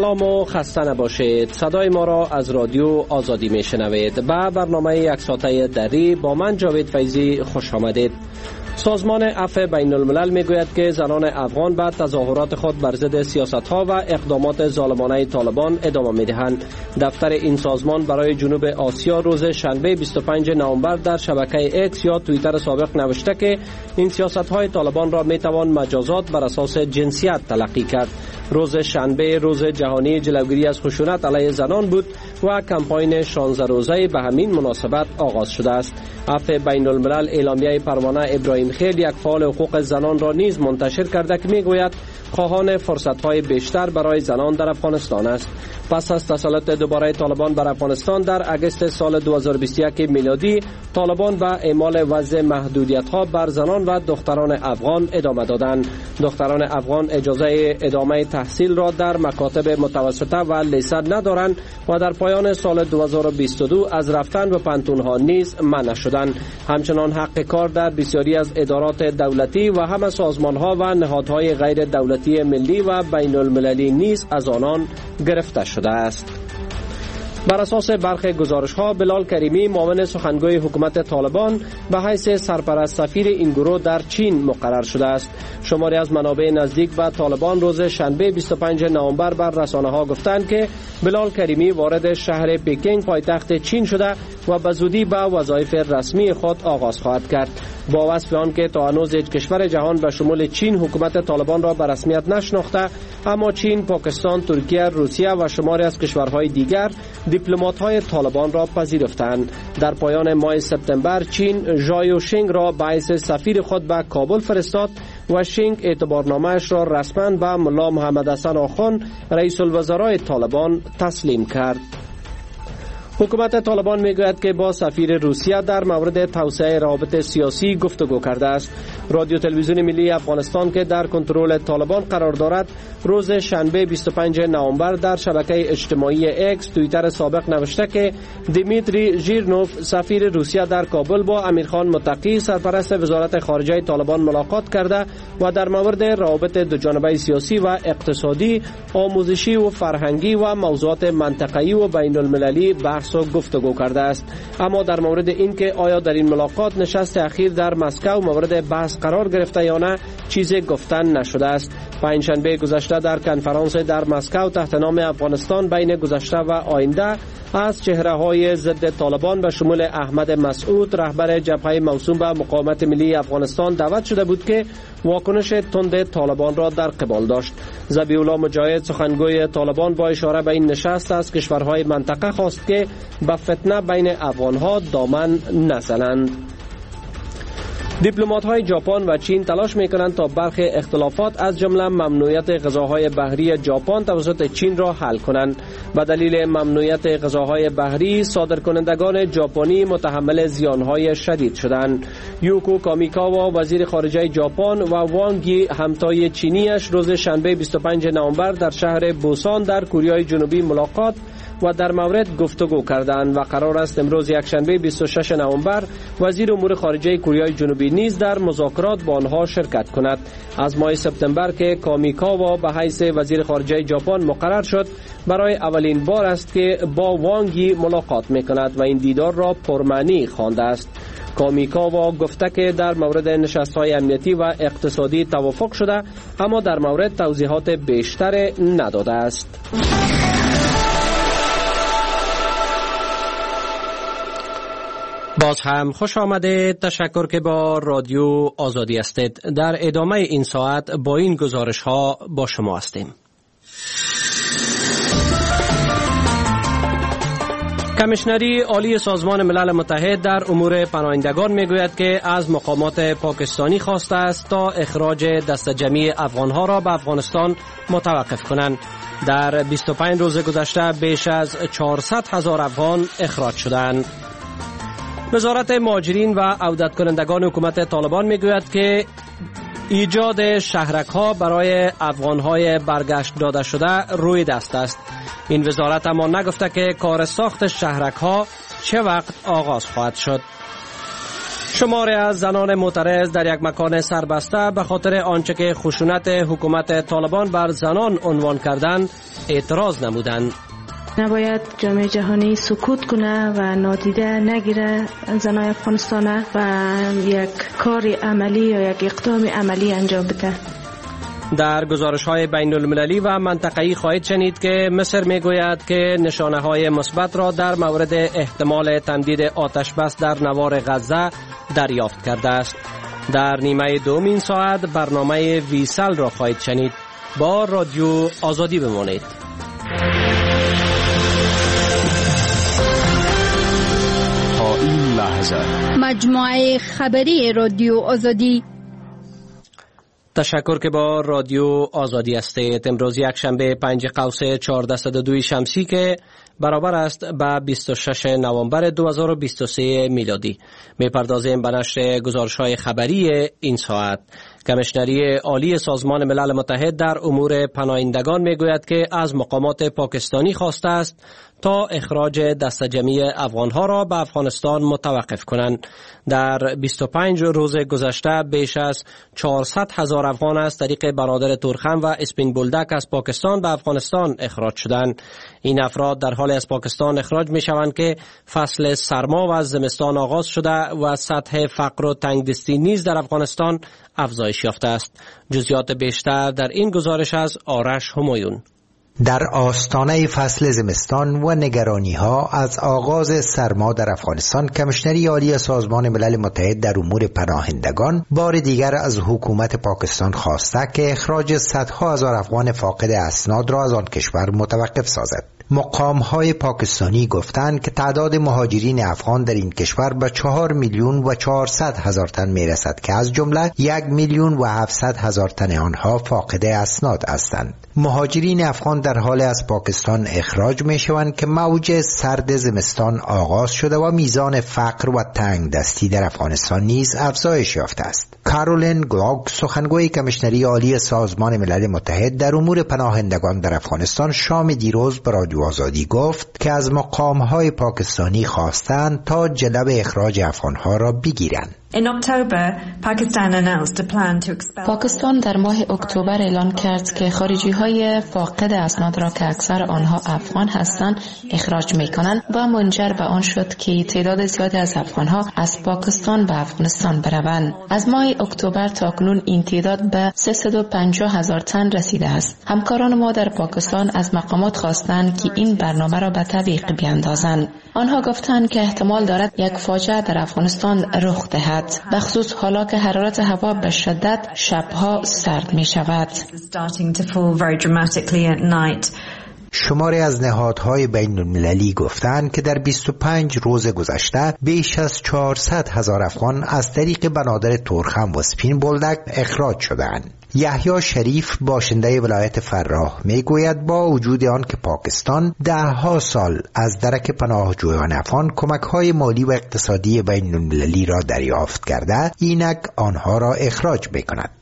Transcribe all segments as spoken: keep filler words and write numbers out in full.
سلام و خسته نباشید. صدای ما را از رادیو آزادی می شنوید. به برنامه یک ساعته دری با من جاوید فیضی خوش آمدید. سازمان عفو بین الملل می گوید که زنان افغان به تظاهرات خود بر ضد سیاست ها و اقدامات ظالمانه طالبان ادامه می دهند. دفتر این سازمان برای جنوب آسیا روز شنبه بیست و پنجم نوامبر در شبکه اکس یا توییتر سابق نوشته که این سیاست های طالبان را می توان مجازات بر اساس جنسیت تلقی کرد. روز شنبه روز جهانی جلوگیری از خشونت علیه زنان بود و کمپاین شانزده روزه به همین مناسبت آغاز شده است. عفو بین الملل اعلامیه پروانه ابراهیم خیل، یک فعال حقوق زنان، را نیز منتشر کرده که میگوید خواهان فرصت‌های بیشتر برای زنان در افغانستان است. پس از تسلط دوباره طالبان بر افغانستان در اگست سال دو هزار و بیست و یک میلادی، طالبان به اعمال وضع محدودیت‌ها بر زنان و دختران افغان ادامه دادند. دختران افغان اجازه ادامه تحصیل را در مکاتب متوسطه و لیسه ندارند و در پایان سال دو هزار و بیست و دو از رفتن به پانتون‌ها نیز منع شدند. همچنان حق کار در بسیاری از ادارات دولتی و همه سازمان‌ها و نهادهای غیر دولتی ملی و بین المللی نیز از آنان گرفته شده است. بر اساس برخی گزارش‌ها، بلال کریمی، معاون سخنگوی حکومت طالبان، به حیث سرپرست سفیر این گروه در چین مقرر شده است. شماری از منابع نزدیک به طالبان روز شنبه بیست و پنجم نوامبر بر رسانه‌ها گفتند که بلال کریمی وارد شهر پکینگ پایتخت چین شده و به زودی به وظایف رسمی خود آغاز خواهد کرد. با وصف آن که تا هنوز هیچ کشور جهان به شمول چین حکومت طالبان را به رسمیت نشناخته، اما چین، پاکستان، ترکیه، روسیه و شماری از کشورهای دیگر دیپلمات‌های طالبان را پذیرفتند. در پایان ماه سپتامبر چین ژایو شینگ را به حیث سفیر خود به کابل فرستاد و شینگ اعتبارنامه‌اش را رسما به ملا محمد حسن آخوند، رئیس الوزراء طالبان، تسلیم کرد. حکومت طالبان میگوید که با سفیر روسیه در مورد توسعه روابط سیاسی گفتگو کرده است. رادیو تلویزیون ملی افغانستان که در کنترل طالبان قرار دارد، روز شنبه بیست و پنجم نوامبر در شبکه اجتماعی اکس توییتر سابق نوشته که دیمیتری ژیرنوف، سفیر روسیه در کابل، با امیرخان متقی، سرپرست وزارت خارجه طالبان، ملاقات کرده و در مورد روابط دوجانبه سیاسی و اقتصادی، آموزشی و فرهنگی و موضوعات منطقه‌ای و بین المللی بحث و گفتگو کرده است. اما در مورد اینکه آیا در این ملاقات نشست اخیر در مسکو مورد بحث قرار گرفته یا نه، چیزی گفتن نشده است. پنجشنبه گذشته در کنفرانس در مسکو تحت نام افغانستان بین گذشته و آینده از چهره‌های ضد طالبان به شمول احمد مسعود، رهبر جبهه موسوم به مقاومت ملی افغانستان، دعوت شده بود که واکنش تند طالبان را در قبال داشت. ذبیح الله مجاهد، سخنگوی طالبان، با اشاره به این نشست از کشورهای منطقه خواست که به فتنه بین افغانها دامن نزنند. دیپلمات‌های ژاپن و چین تلاش می‌کنند تا برخی اختلافات از جمله ممنوعیت غذاهای بحری ژاپن توسط چین را حل کنند. به دلیل ممنوعیت غذاهای بحری، صادرکنندگان ژاپنی متحمل زیانهای شدید شدند. یوکو کامیکاوا، وزیر خارجه ژاپن، و وانگ یی، همتای چینیش، روز شنبه بیست و پنجم نوامبر در شهر بوسان در کره جنوبی ملاقات و در مورد گفتگو کردند و قرار است امروز یکشنبه بیست و ششم نوامبر وزیر امور خارجه کره جنوبی نیز در مذاکرات با آنها شرکت کند. از ماه سپتامبر که کامیکاوا به حیث وزیر خارجه ژاپن مقرر شد، برای اولین بار است که با وانگ یی ملاقات می‌کند و این دیدار را پرمعنی خوانده است. کامیکاوا گفته که در مورد نشست‌های امنیتی و اقتصادی توافق شده، اما در مورد توضیحات بیشتر نداده است. باز هم خوش آمده. تشکر که با رادیو آزادی هستید. در ادامه این ساعت با این گزارش ها با شما هستیم. کمیشنری عالی سازمان ملل متحد در امور پناهندگان میگوید که از مقامات پاکستانی خواسته است تا اخراج دست جمعی افغانها را به افغانستان متوقف کنند. در بیست و پنج روز گذشته بیش از چهارصد هزار افغان اخراج شدند. وزارت مهاجرین و عودت کنندگان حکومت طالبان میگوید که ایجاد شهرک‌ها برای افغان‌های برگشت داده شده روی دست است. این وزارت اما نگفته که کار ساخت شهرک‌ها چه وقت آغاز خواهد شد. شماری از زنان معترض در یک مکان سربسته به خاطر آنچه که خشونت حکومت طالبان بر زنان عنوان کردند اعتراض نمودند. نباید جامعه جهانی سکوت کنه و نادیده نگیره زنای افغانستان و یک کار عملی یا یک اقدام عملی انجام بده. در گزارش‌های بین المللی و منطقه‌ای خواهید شنید که مصر می‌گوید که نشانه‌های مثبت را در مورد احتمال تمدید آتش بس در نوار غزه دریافت کرده است. در نیمه دوم این ساعت برنامه ویسل را خواهید شنید. با رادیو آزادی بمانید. تا این لحظه مجموعه خبری رادیو آزادی. تشکر که با رادیو آزادی هستید. امروز یک شنبه پنج قوس چهارصد و دو شمسی که برابر است به بیست و شش نوامبر دو هزار و بیست و سه میلادی. میپردازیم به نشر گزارش‌های خبری این ساعت. کمیشنری عالی سازمان ملل متحد در امور پناهندگان میگوید که از مقامات پاکستانی خواسته است تا اخراج دسته جمعی افغانها را به افغانستان متوقف کنند. در بیست و پنج روز گذشته بیش از چهارصد هزار افغان از طریق برادر تورخم و اسپین بولدک از پاکستان به افغانستان اخراج شدند. این افراد در حال از پاکستان اخراج می شوند که فصل سرما و زمستان آغاز شده و سطح فقر و تنگدستی نیز در افغانستان افزایش یافته است. جزئیات بیشتر در این گزارش از آرش همایون. در آستانه فصل زمستان و نگرانی ها از آغاز سرما در افغانستان، کمیشنری عالی سازمان ملل متحد در امور پناهندگان بار دیگر از حکومت پاکستان خواسته که اخراج صدها هزار افغان فاقد اسناد را از آن کشور متوقف سازد. مقام‌های پاکستانی گفتند که تعداد مهاجرین افغان در این کشور به چهار میلیون و چهارصد هزار تن میرسد که از جمله یک میلیون و هفتصد هزار تن آنها فاقد اسناد هستند. مهاجرین افغان در حال از پاکستان اخراج می شوند که موج سرد زمستان آغاز شده و میزان فقر و تنگ دستی در افغانستان نیز افزایش یافته است. کارولین گلاگ، سخنگوی کمیشنری عالی سازمان ملل متحد در امور پناهندگان در افغانستان، شام دیروز به رادیو آزادی گفت که از مقام‌های پاکستانی خواستند تا جلب اخراج افغان‌ها را بگیرند. پاکستان در ماه اکتبر اعلان کرد که خارجی های فاقد اسناد را که اکثر آنها افغان هستند اخراج می کنند و منجر به آن شد که تعداد زیادی از افغان ها از پاکستان به افغانستان بروند. از ماه اکتبر تا اکنون این تعداد به سیصد و پنجاه هزار تن رسیده است. همکاران ما در پاکستان از مقامات خواستند که این برنامه را به تعویق بیاندازند. آنها گفتند که احتمال دارد یک فاجعه در افغانستان رخ دهد، بخصوص حالا که حرارت هوا به شدت شبها سرد می شود. شماری از نهادهای بین المللی گفتند که در بیست و پنج روز گذشته بیش از چهارصد هزار افغان از طریق بنادر تورخم و اسپین بولدک اخراج شدند. یحیی شریف، باشنده ولایت فراه، میگوید با وجود آن که پاکستان دهها سال از درک پناهجویان افغان کمک‌های مالی و اقتصادی بین المللی را دریافت کرده، اینک آنها را اخراج می‌کند.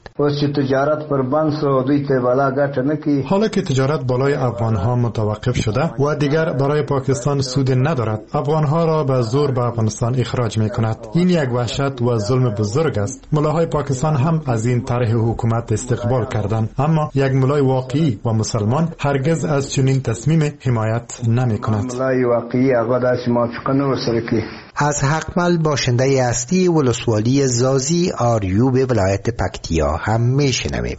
حالا که تجارت بالای افغانها متوقف شده و دیگر برای پاکستان سود ندارد، افغانها را به زور به افغانستان اخراج می کند. این یک وحشت و ظلم بزرگ است. ملاهای پاکستان هم از این طرح حکومت استقبال کردند، اما یک ملای واقعی و مسلمان هرگز از چنین تصمیم حمایت نمی کند. از حقمل، باشنده اصلی ولسوالی زازی آریو به ولایت پکتیا هم میشنویم.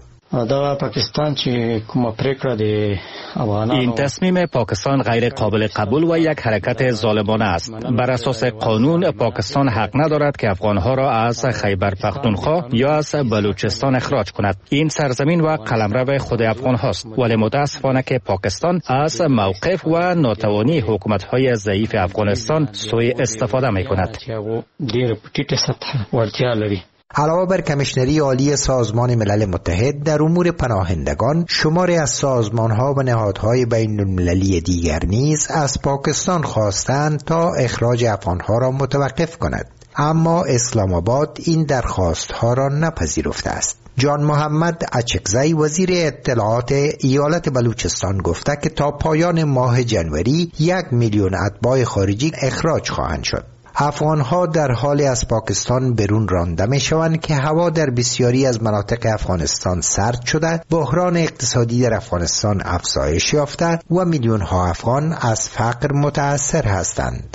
این تصمیم پاکستان غیر قابل قبول و یک حرکت ظالمانه است. بر اساس قانون پاکستان حق ندارد که افغانها را از خیبر پختونخوا یا از بلوچستان اخراج کند. این سرزمین و قلمرو خود افغان هاست، ولی متاسفانه که پاکستان از موقف و ناتوانی حکومت‌های ضعیف افغانستان سوء استفاده می‌کند. علاوه بر کمیشنری عالی سازمان ملل متحد در امور پناهندگان، شماری از سازمان‌ها و نهادهای بین المللی دیگر نیز از پاکستان خواستند تا اخراج افغان‌ها را متوقف کند، اما اسلام آباد این درخواست‌ها را نپذیرفته است. جان محمد اچکزی، وزیر اطلاعات ایالت بلوچستان، گفته که تا پایان ماه جنوری یک میلیون اتباع خارجی اخراج خواهند شد. افغانها در حالی از پاکستان برون رانده می شوند که هوا در بسیاری از مناطق افغانستان سرد شده، بحران اقتصادی در افغانستان افزایش یافته و میلیون ها افغان از فقر متاثر هستند.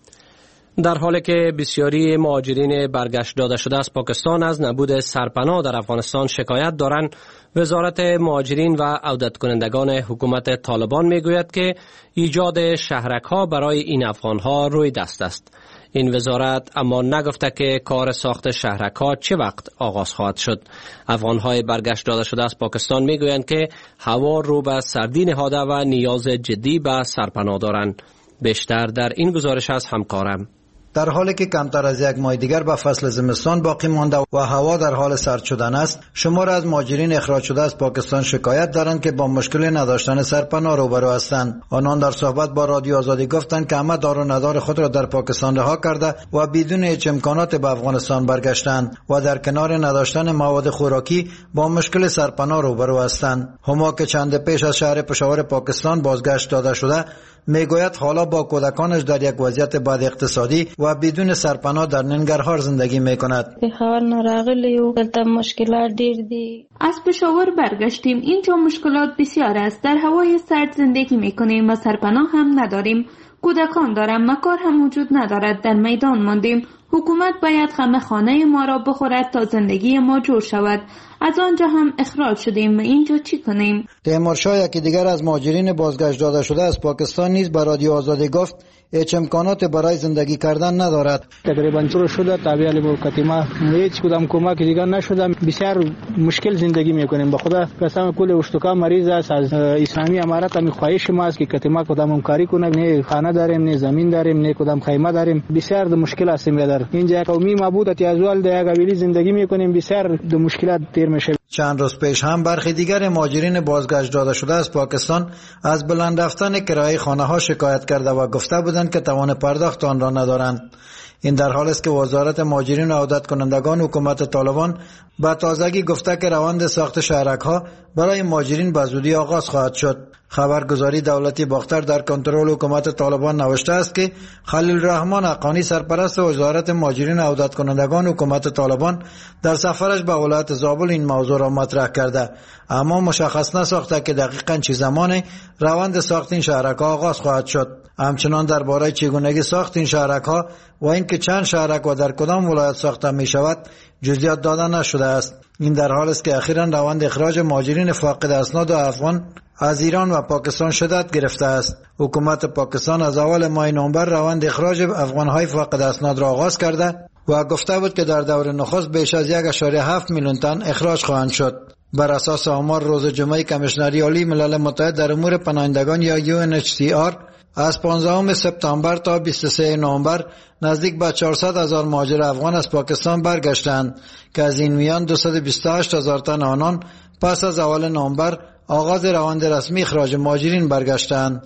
در حالی که بسیاری مهاجرین برگشت داده شده از پاکستان از نبود سرپناه در افغانستان شکایت دارند، وزارت مهاجرین و عودت کنندگان حکومت طالبان میگوید که ایجاد شهرک‌ها برای این افغانها روی دست است. این وزارت اما نگفته که کار ساخت شهرک‌ها چه وقت آغاز خواهد شد. افغان‌های برگشت داده شده از پاکستان میگویند که هوا رو به سردی نهاده و نیاز جدی به سرپناه دارند. بیشتر در این گزارش از همکارم. در حالی که کمتر از یک ماه دیگر به فصل زمستان باقی مانده و هوا در حال سرد شدن است، شمار از مهاجرین اخراج شده از پاکستان شکایت دارند که با مشکل نداشتن سرپناه روبرو هستند. آنان در صحبت با رادیو آزادی گفتند که همه دار و ندار خود را در پاکستان رها کرده و بدون هیچ امکانات به افغانستان برگشتند و در کنار نداشتن مواد خوراکی با مشکل سرپناه روبرو هستند. هما که چند پیش از شهر پشاور پاکستان بازگشت داده شده، میگوید حالا با کودکانش در یک وضعیت بد اقتصادی و بدون سرپناه در ننگرهار زندگی میکند. به حال نراغلی و دلته مشکلات دیر دی. از پشاور برگشتیم. اینجا مشکلات بسیار است. در هوای سرد زندگی میکنیم و سرپناه هم نداریم. کودکان دارم، مکار هم وجود ندارد. در میدان ماندیم. حکومت باید غم خانه ما را بخورد تا زندگی ما جور شود. از آنجا هم اخراج شدیم و اینجا چی کنیم؟ تیمورشاه یکی دیگر از مهاجرین بازگشت داده شده از پاکستان نیز به رادیو آزادی گفت هیچ امکانات برای زندگی کردن ندارد. تقریبا چرا شده تابعی بوکتی ما هیچ کدام کمک دیگر نشده. بسیار مشکل زندگی میکنیم. به خدا قسم کل اشتکا مریض است. از اسلامی امارات هم خواهش ما است که کتیما کدام همکاری کنه. نه خانه داریم، نه زمین داریم، نه کدام خیمه داریم. بسیار د مشکل هستیم. در اینجا قومی مبودت ازوال در قبیله زندگی میکنیم. بسیار د مشکلات دیر میشه. چند روز پیش هم برخی دیگر مهاجرین بازگشت داده شده از پاکستان از بلند رفتن کرایه خانه ها شکایت کرده و گفته بودند که توان پرداخت آن را ندارند. این در حالی است که وزارت مهاجرین و عودت کنندگان حکومت طالبان به تازگی گفته که روند ساخت شهرک‌ها برای مهاجرین به زودی آغاز خواهد شد. خبرگزاری دولتی باختر در کنترل حکومت طالبان نوشته است که خلیل الرحمن حقانی سرپرست وزارت مهاجرین و عودت کنندگان حکومت طالبان در سفرش به ولایت زابل این موضوع را مطرح کرده، اما مشخص نساخته که دقیقاً چه زمانی روند ساخت این شهرک‌ها آغاز خواهد شد. همچنان درباره چگونگی ساخت این شهرک‌ها و اینکه چند شهرک و در کدام ولایت ساخته می شود جزئیات داده نشده است. این در حالی است که اخیراً روند اخراج مهاجرین فاقد اسناد و افغان از ایران و پاکستان شدت گرفته است. حکومت پاکستان از اول ماه نوامبر روند اخراج افغان‌های فاقد اسناد را آغاز کرده و گفته بود که در دور نخست بیش از یک و هفت میلیون تن اخراج خواهند شد. بر اساس آمار روز جمعه کمیشنری عالی ملل متحد در امور پناهندگان یا یو ان اچ سی آر از پانزدهم سپتامبر تا بیست و سوم نوامبر نزدیک به چهارصد هزار مهاجر افغان از پاکستان برگشتند که از این میان دویست و بیست و هشت هزار تن آنان پس از اول نوامبر آغاز روند رسمی اخراج مهاجرین برگشتند.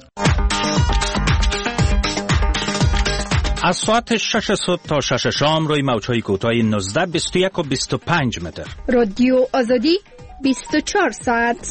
از ساعت شش صبح تا شش شام روی موج‌های کوتاه نوزده، بیست و یک و بیست و پنج متر. رادیو آزادی بیست و چهار ساعت.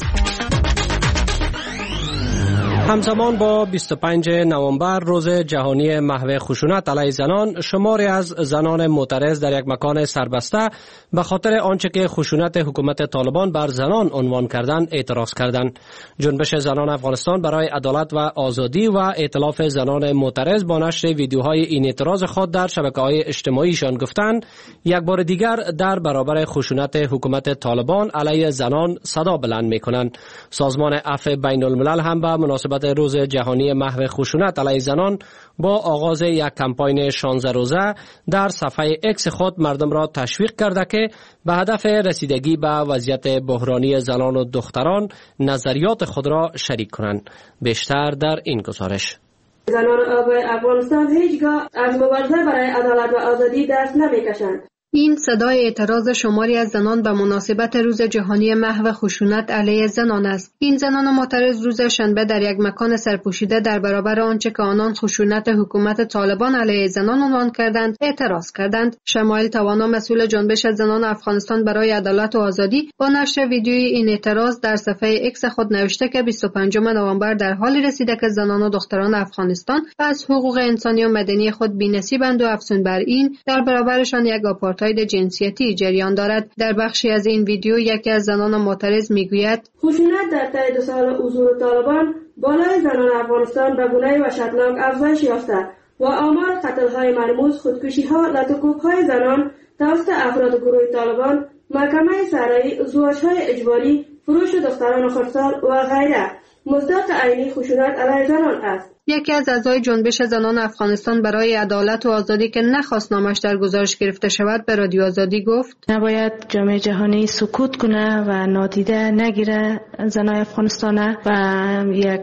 همزمان با بیست و پنجم نوامبر روز جهانی محو خشونت علیه زنان، شماری از زنان معترض در یک مکان سربسته به خاطر آنچه که خشونت حکومت طالبان بر زنان عنوان کردند اعتراض کردند. جنبش زنان افغانستان برای عدالت و آزادی و ائتلاف زنان معترض با نشر ویدیوهای این اعتراض خود در شبکه‌های اجتماعیشان گفتند یک بار دیگر در برابر خشونت حکومت طالبان علیه زنان صدا بلند می‌کنند. سازمان عفو بین الملل هم به مناسبت روز جهانی محو خشونت علیه زنان با آغاز یک کمپاین شانزده روزه در صفحه اکس خود مردم را تشویق کرده که به هدف رسیدگی به وضعیت بحرانی زنان و دختران نظریات خود را شریک کنند. بیشتر در این گزارش. زنان افغانستان هیچگاه از مبارزه برای عدالت و آزادی دست نمیکشند. این صدای اعتراض شماری از زنان به مناسبت روز جهانی محو خشونت علیه زنان است. این زنان معترض روز شنبه در یک مکان سرپوشیده در برابر آنچه که آنان خشونت حکومت طالبان علیه زنان عنوان کردند اعتراض کردند. شمایل توانا، مسئول جنبش زنان افغانستان برای عدالت و آزادی، با نشر ویدیوی این اعتراض در صفحه ایکس خود نوشته که بیست و پنجم نوامبر در حالی رسیده که زنان و دختران افغانستان از حقوق انسانی و مدنی خود بی‌نصیبند و افزون بر این در برابرشان یک آپارتاید جنسیتی جریان دارد. در بخشی از این ویدیو یکی از زنان معترض میگوید خشونت در طی دو سال حضور طالبان بالای زنان افغانستان به گونه وحشتناک افزایش یافته و آمار قتل‌های مرموز، خودکشی‌ها، لطوکوب‌های زنان توسط افراد گروه طالبان، محکمه سرایی، ازدواج‌های اجباری، فروش دختران خردسال و غیره مصداق عینی خشونت علیه زنان است. یکی از اعضای جنبش زنان افغانستان برای عدالت و آزادی که نخواست نامش در گزارش گرفته شود به رادیو آزادی گفت: نباید جامعه جهانی سکوت کنه و نادیده نگیره زنان افغانستان و یک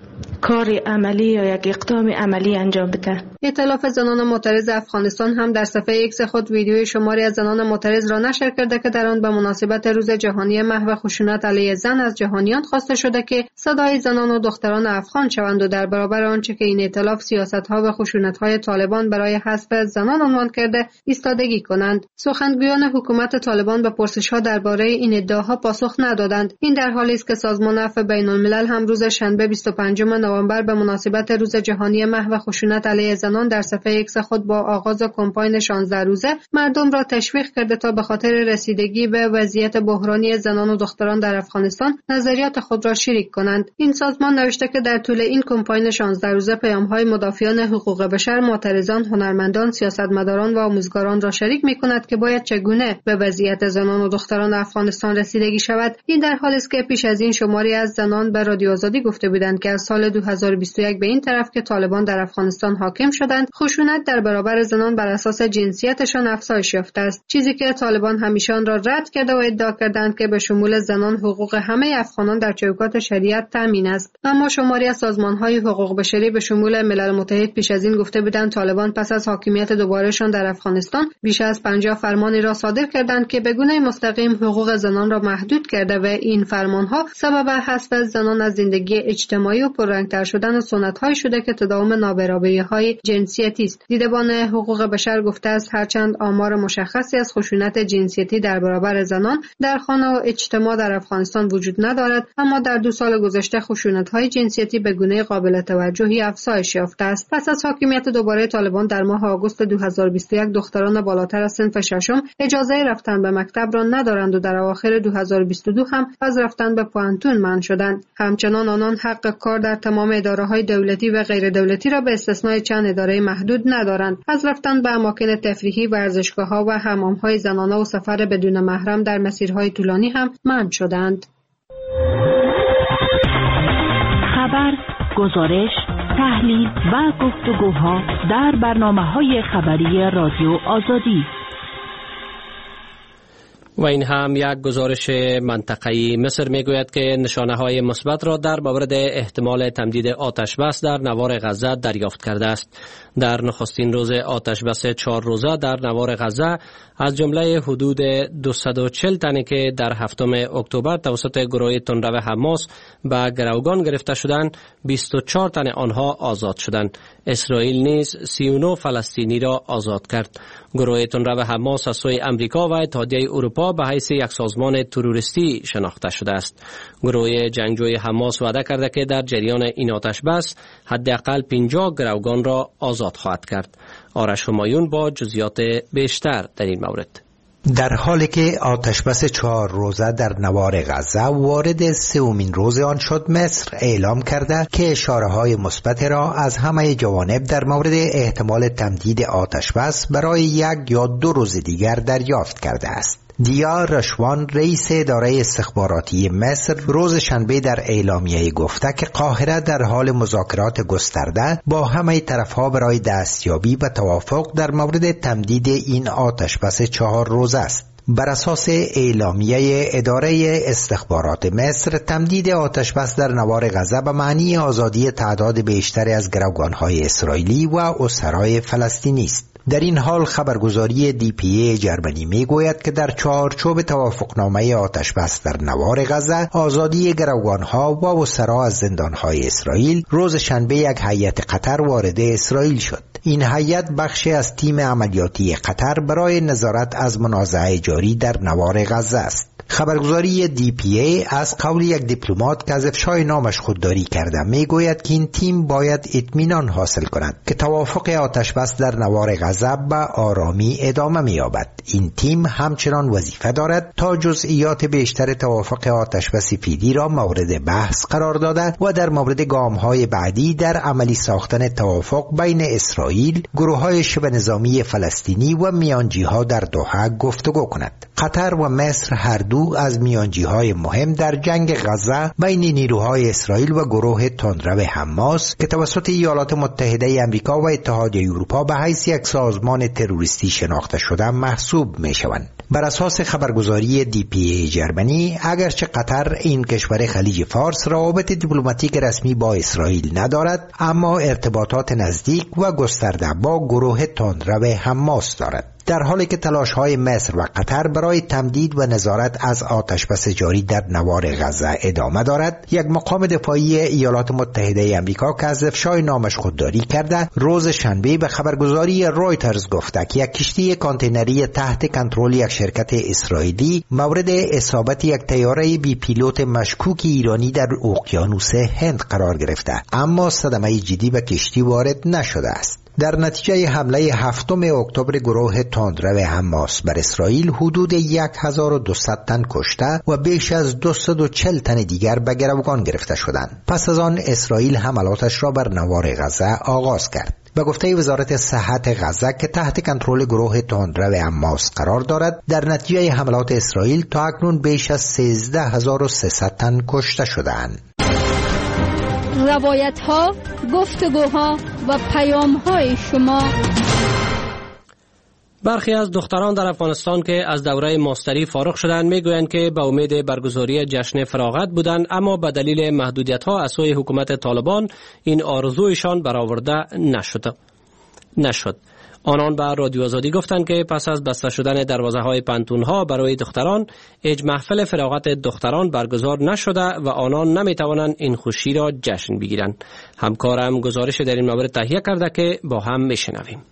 کار عملی یا یک اقدام عملی انجام بده. ائتلاف زنان معترض افغانستان هم در صفحه ایکس خود ویدیوی شماری از زنان معترض را نشر کرده که در آن به مناسبت روز جهانی محو خشونت علیه زن از جهانیان خواسته شده که صدای زنان و دختران افغان شوند و در برابر آنچه که این ائتلاف سیاست‌ها و خشونت‌های طالبان برای حذف زنان عنوان کرده ایستادگی کنند. سخنگویان حکومت طالبان به پرسش‌ها درباره این ادعاها پاسخ ندادند. این در حالی است که سازمان عفو بین‌الملل هم روز شنبه بیست و پنجم نوامبر به مناسبت روز جهانی محو خشونت علیه زنان در صفحه ایکس خود با آغاز کمپاین شانزده روزه مردم را تشویق کرده تا به خاطر رسیدگی به وضعیت بحرانی زنان و دختران در افغانستان نظریات خود را شریک کنند. این سازمان نوشته که در طول این کمپاین شانزده روزه پیام‌های مدافعان حقوق بشر، معترضان، هنرمندان، سیاستمداران و آموزگاران را شریک می‌کند که باید چگونه به وضعیت زنان و دختران افغانستان رسیدگی شود. این در حالی است که پیش از این شماری از زنان به رادیو آزادی گفته بودند که از سال دو هزار و بیست و یک به این طرف که طالبان در افغانستان حاکم شدند، خشونت در برابر زنان بر اساس جنسیتشان افزایش یافته است، چیزی که طالبان همیشه آن را رد کرده و ادعا کردند که به شمول زنان حقوق همه افغانان در چوکات شریعت تامین است. اما شماری از سازمان‌های حقوق بشری به شمول ملل متحد پیش از این گفته بودند طالبان پس از حاکمیت دوبارهشان در افغانستان بیش از پنجاه فرمانی را صادر کردند که به گونه مستقیم حقوق زنان را محدود کرده و این فرمان‌ها سبب حذف زنان از زندگی اجتماعی و پررنگ‌تر شدن سنت‌های شده که تداوم نابرابری‌های جنسیتی است. دیدبان حقوق بشر گفته است هرچند آمار مشخصی از خشونت جنسیتی در برابر زنان در خانه و اجتماع در افغانستان وجود ندارد، اما در دو سال گذشته خشونت‌های جنسیتی به گونه قابل توجهی افزایش یافته است. پس از حاکمیت دوباره طالبان در ماه آگوست دو هزار و بیست و یک دختران بالاتر از صنف ششم اجازه رفتن به مکتب را ندارند و در اواخر دو هزار و بیست و دو هم از رفتن به پوانتون منع شدند. همچنان آنان حق کار در تمام اداره‌های دولتی و غیر دولتی را به استثنای چند اداره محدود ندارند. از رفتن به اماکن تفریحی، ورزشگاه‌ها و حمام‌های زنانه و سفر بدون محرم در مسیرهای طولانی هم منع شدند. خبر، گزارش، تحلیل و گفتگوها در برنامه‌های خبری رادیو آزادی. و این هم یک گزارش منطقه‌ای. مصر میگوید که نشانه‌های مثبت را در مورد احتمال تمدید آتش بس در نوار غزه دریافت کرده است. در نخستین روز آتش بس چهار روزه در نوار غزه از جمله حدود دویست و چهل تنی که در هفتم اکتبر توسط گروه تندرو حماس به گروگان گرفته شدند، بیست و چهار تن آنها آزاد شدند. اسرائیل نیز سی و نه فلسطینی را آزاد کرد. گروه تندرو حماس از سوی امریکا و اتحادیه اروپا به حیث یک سازمان تروریستی شناخته شده است. گروه جنگجوی حماس وعده کرده که در جریان این آتش بس حداقل پنجاه گروگان را آزاد خواهد کرد. آرش همایون با جزئیات بیشتر در این مورد. در حالی که آتشبس چهار روزه در نوار غزه وارد سومین روز آن شد، مصر اعلام کرده که اشاره‌های مثبت را از همه جوانب در مورد احتمال تمدید آتشبس برای یک یا دو روز دیگر دریافت کرده است. دیا رشوان، رئیس اداره استخباراتی مصر، روز شنبه در اعلامیه گفته که قاهره در حال مذاکرات گسترده با همه طرفها برای دستیابی به توافق در مورد تمدید این آتشبس چهار روزه است. بر اساس اعلامیه اداره استخبارات مصر، تمدید آتشبس در نوار غزه به معنی آزادی تعداد بیشتری از گروگان‌های اسرائیلی و اسرای فلسطینی است. در این حال خبرگزاری دی پی ای جرمنی می گوید که در چارچوب توافقنامه آتش بس در نوار غزه، آزادی گروگانها و وزرا از زندانهای اسرائیل، روز شنبه یک هیئت قطر وارد اسرائیل شد. این هیئت بخشی از تیم عملیاتی قطر برای نظارت از منازعه جاری در نوار غزه است. خبرگزاری دی پی ای از قول یک دیپلمات که از افشای نامش خودداری کرده می گوید که این تیم باید اطمینان حاصل کند که توافق آتش بس در نوار غزه به آرامی ادامه می یابد. این تیم همچنان وظیفه دارد تا جزئیات بیشتر توافق آتش بس فعلی را مورد بحث قرار داده و در مورد گام‌های بعدی در عملی ساختن توافق بین اسرائیل، گروه‌های شبه نظامی فلسطینی و میانجی‌ها در دوحه گفتگو کند. قطر و مصر هر دو از میانجی‌های مهم در جنگ غزه بین نیروهای اسرائیل و گروه تندرو حماس که توسط ایالات متحده آمریکا و اتحادیه اروپا به حیث یک سازمان تروریستی شناخته شده محسوب می‌شوند. بر اساس خبرگزاری دی پی ای جرمنی، اگرچه قطر این کشور خلیج فارس روابط دیپلماتیک رسمی با اسرائیل ندارد، اما ارتباطات نزدیک و گسترده با گروه تندرو حماس دارد. در حالی که تلاش‌های مصر و قطر برای تمدید و نظارت از آتشبس جاری در نوار غزه ادامه دارد، یک مقام دفاعی ایالات متحده آمریکا که از افشای نامش خودداری کرده، روز شنبه به خبرگزاری رویترز گفته که یک کشتی کانتینری تحت کنترل یک شرکت اسرائیلی مورد اصابت یک طیاره بی پیلوت مشکوک ایرانی در اقیانوس هند قرار گرفته، اما صدمه جدی به کشتی وارد نشده است. در نتیجه حمله هفتم اکتبر گروه تندرو حماس بر اسرائیل، حدود هزار و دویست تن کشته و بیش از دویست و چهل تن دیگر به گروگان گرفته شدند. پس از آن اسرائیل حملاتش را بر نوار غزه آغاز کرد. به گفته وزارت صحت غزه که تحت کنترل گروه تندرو حماس قرار دارد، در نتیجه حملات اسرائیل تا اکنون بیش از سیزده هزار و سیصد تن کشته شدند. روایت ها، گفتگوها و پیام های شما. برخی از دختران در افغانستان که از دوره ماستری فارغ شدند میگویند که به امید برگزاری جشن فراغت بودند، اما به دلیل محدودیت ها از سوی حکومت طالبان این آرزویشان برآورده نشد. نشد. آنان به رادیو آزادی گفتند که پس از بسته شدن دروازه های پانتون ها برای دختران، هیچ محفل فراغت دختران برگزار نشده و آنان نمی توانند این خوشی را جشن بگیرند. همکارم گزارش در این مورد تهیه کرده که با هم میشنویم.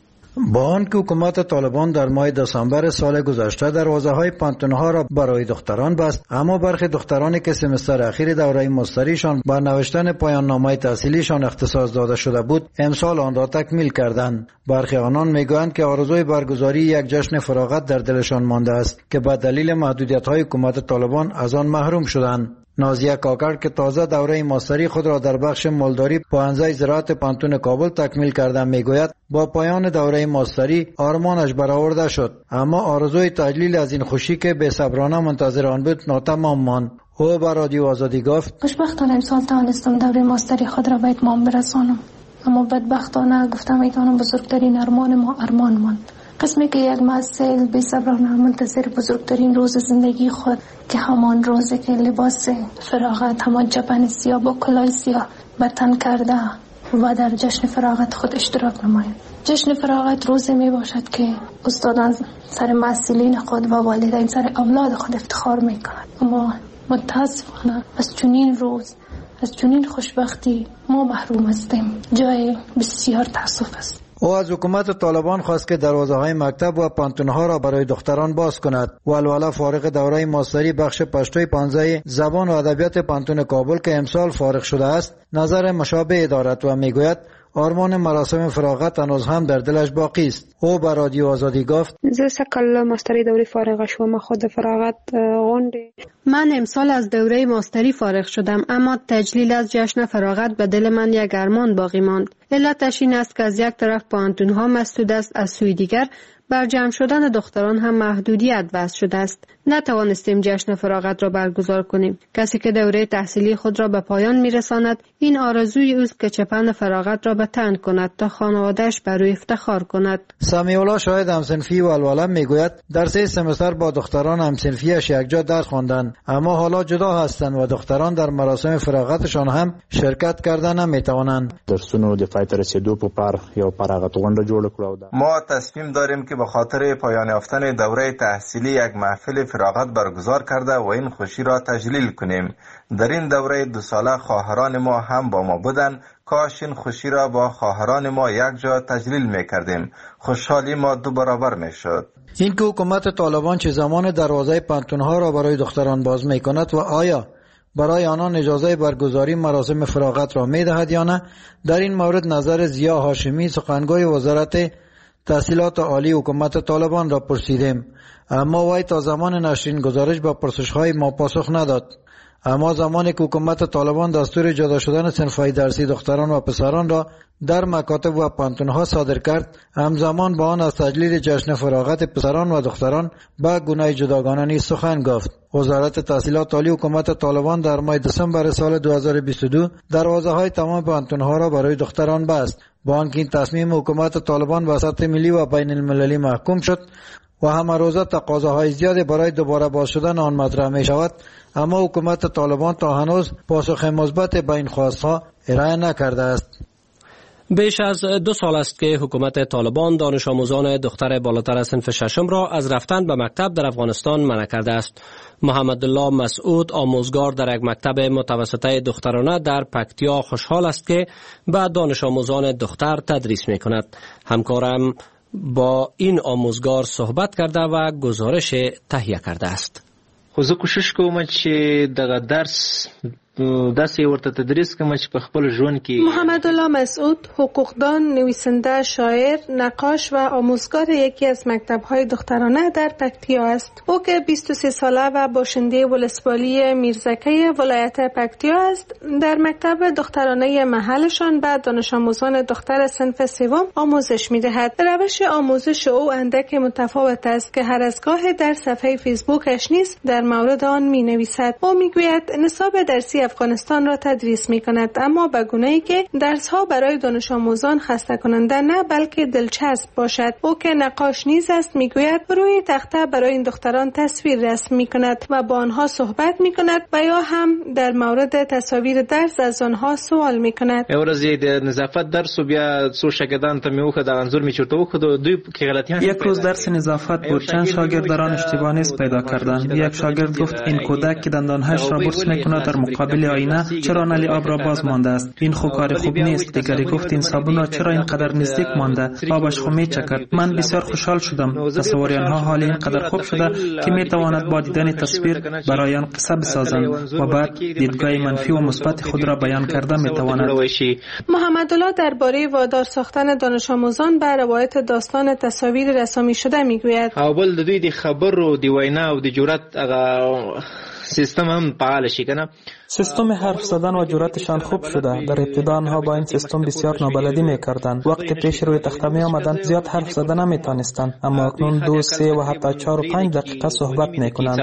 با آنکه حکومت طالبان در ماه دسامبر سال گذشته دروازه های پانتون ها را برای دختران بست، اما برخی دخترانی که سمستر اخیر دوره ماستریشان با نوشتن پایان نامه تحصیلیشان اختصاص داده شده بود، امسال آن را تکمیل کردند. برخی آنان میگویند که آرزوی برگزاری یک جشن فراغت در دلشان مانده است که به دلیل محدودیت های حکومت طالبان از آن محروم شدند. نازیه کاکر که تازه دوره ماستری خود را در بخش مالداری پانزده زراعت پانتون کابل تکمیل کرده میگوید با پایان دوره ماستری آرمانش برآورده شد، اما آرزوی تجلیل از این خوشی که بی‌صبرانه منتظر آن بود ناتمام ماند. او به رادیو آزادی گفت: خوشبختانه امسال توانستم دوره ماستری خود را به اتمام برسانم، اما بدبختانه گفتم میتوانم بزرگترین ارمان ما ارمان ماند. قسمی که یک محصل بی صبرانه منتظر بزرگترین روز زندگی خود که همان روزی که لباس فراغت، همان جبن سیاه با کلاه سیاه بر تن کرده و در جشن فراغت خود اشتراک نماید. جشن فراغت روزی می باشد که استادان سر محصلین خود و والدین سر اولاد خود افتخار می کنند، اما متاسفانه از چنین روز، از چنین خوشبختی ما محروم هستیم. جای بسیار تاسف است. او از حکومت طالبان خواست که دروازه های مکتب و پانتون ها را برای دختران باز کند. ولولا فارغ دوره ماستری بخش پشتوی پانزده زبان و ادبیات پانتون کابل که امسال فارغ شده است، نظر مشابه دارد و میگوید آرمان مراسم فراغت هنوز هم در دلش باقی است. او به رادیو آزادی گفت: زه سکل ماستری دوره فارغ شدم، خود فراغت غونډه. من امسال از دوره ماستری فارغ شدم، اما تجلیل از جشن فراغت به دل من یک ارمان باقی ماند. علتش این است که از یک طرف پانتون ها مسدود است، از سوی دیگر بر جمع شدن دختران هم محدودیت وضع شده است. نتوانستیم جشن فراغت را برگزار کنیم. کسی که دوره تحصیلی خود را به پایان میرساند، این آرزوی اوست که چپن فراغت را به تن کند تا خانواده‌اش بر او افتخار کند. سمیع الله شاهد همسنفی و الولم میگوید در سه سمستر با دختران همسنفیش یکجا درس خواندند، اما حالا جدا هستند و دختران در مراسم فراغتشان هم شرکت کردن نمیتوانند. درسونو د پای ته رسیدو په پار یو فراغت غونډه جوړ کړو. ما تصمیم داریم که به خاطر پایان یافتن دوره تحصیلی یک محفل فراغت برگزار کرده و این خوشی را تجلیل کنیم. در این دوره دو ساله خواهران ما هم با ما بودند. کاش این خوشی را با خواهران ما یک جا تجلیل میکردیم. خوشحالی ما دو برابر میشد. این که حکومت طالبان چه زمان دروازه پانتونها را برای دختران باز میکند و آیا برای آنان اجازه برگزاری مراسم فراغت را میدهد یا نه، در این مورد نظر ضیا هاشمی سخنگوی وزارت تحصیلات عالی حکومت طالبان را پرسیدیم، اما وی تا زمان نشرین گزارش با پرسش‌های ما پاسخ نداد. اما زمانی که حکومت طالبان دستور جدا شدن صنف‌های درسی دختران و پسران را در مکاتب و پانتونها صادر کرد، همزمان با آن از تجلیل جشن فراغت پسران و دختران به گونه جداگانه نیز سخن گفت. وزارت تحصیلات عالی حکومت طالبان در ماه دسامبر سال دو هزار و بیست و دو دروازه‌های تمام پانتونها را برای دختران بست. با آنکه این تصمیم حکومت طالبان به سطح ملی و بین المللی محکوم شد و همه روزه تقاضاهای زیادی برای دوباره باز شدن آن مطرح می شود، اما حکومت طالبان تا هنوز پاسخ مثبت به این خواستها ارائه نکرده است. بیش از دو سال است که حکومت طالبان دانش آموزان دختر بالاتر از صنف ششم را از رفتن به مکتب در افغانستان منع کرده است. محمد الله مسعود، آموزگار در یک مکتب متوسطه دخترانه در پکتیا، خوشحال است که به دانش آموزان دختر تدریس می کند. همکارم با این آموزگار صحبت کرده و گزارش تهیه کرده است. خو زه کوشش کوم چې دغه درس داسې ورته تدریس کوم چې په خپل ژوند کې. محمد الله مسعود، حقوقدان، نویسنده، شاعر، نقاش و آموزگار یکی از مکتب‌های دخترانه در پکتیا است. او که بیست و سه ساله و باشنده ولسوالی میرزکه ولایت پکتیا است، در مکتب دخترانه محلشان به دانش آموزان دختر صنف سوم آموزش می‌دهد. روش آموزش او اندک متفاوت است که هر از گاه در صفحه فیسبوکش نیز در مورد آن می‌نویسد. او می‌گوید نصاب درسی افغانستان را تدریس می کند، اما به گونه‌ای که درس ها برای دانش آموزان خسته کننده نه بلکه دلچسب باشد. او که نقاش نیز است میگوید روی تخته برای این دختران تصویر رسم می کند و با آنها صحبت می کند و یا هم در مورد تصاویر درس از آنها سوال می کند. ورځې د نظافت درس بیا څو شاګردان ته میوخه د انزور می چرته وخه دوی که غلطی هم. یک روز درس نظافت بود، چند شاگرد در آن اشتباه نیز پیدا کردند. یک شاگرد گفت این کودک که دندانهاش را برس میکند در مقابل آینه چرا نلی آب را باز مانده است؟ این خو کار خوب نیست. دیگری گفت این صابون را چرا اینقدر نزدیک مانده؟ آبش خو میچکد. من بسیار خوشحال شدم. تصور آنها حال اینقدر خوب شده که میتواند با دیدن تصویر برای آن قصه بسازند و بعد دیدگاه منفی و مثبت خود را بیان کرده میتواند. محمد الله درباره وادار ساختن دانش آموزان به روایت داستان تصاویر رسامی شده میگوید. اول د دوی د خبر او د وینا او د جرأت هغه سیستم هم فعال شي کنه. سیستم حرف زدن و جرأتشان خوب شده. در ابتدا آنها با این سیستم بسیار نابلدی میکردند. وقتی پیش روی تخته می آمدند زیاد حرف زدن نمیتونستند، اما اکنون دو سه و حتی چهار و پنج دقیقه صحبت میکنند.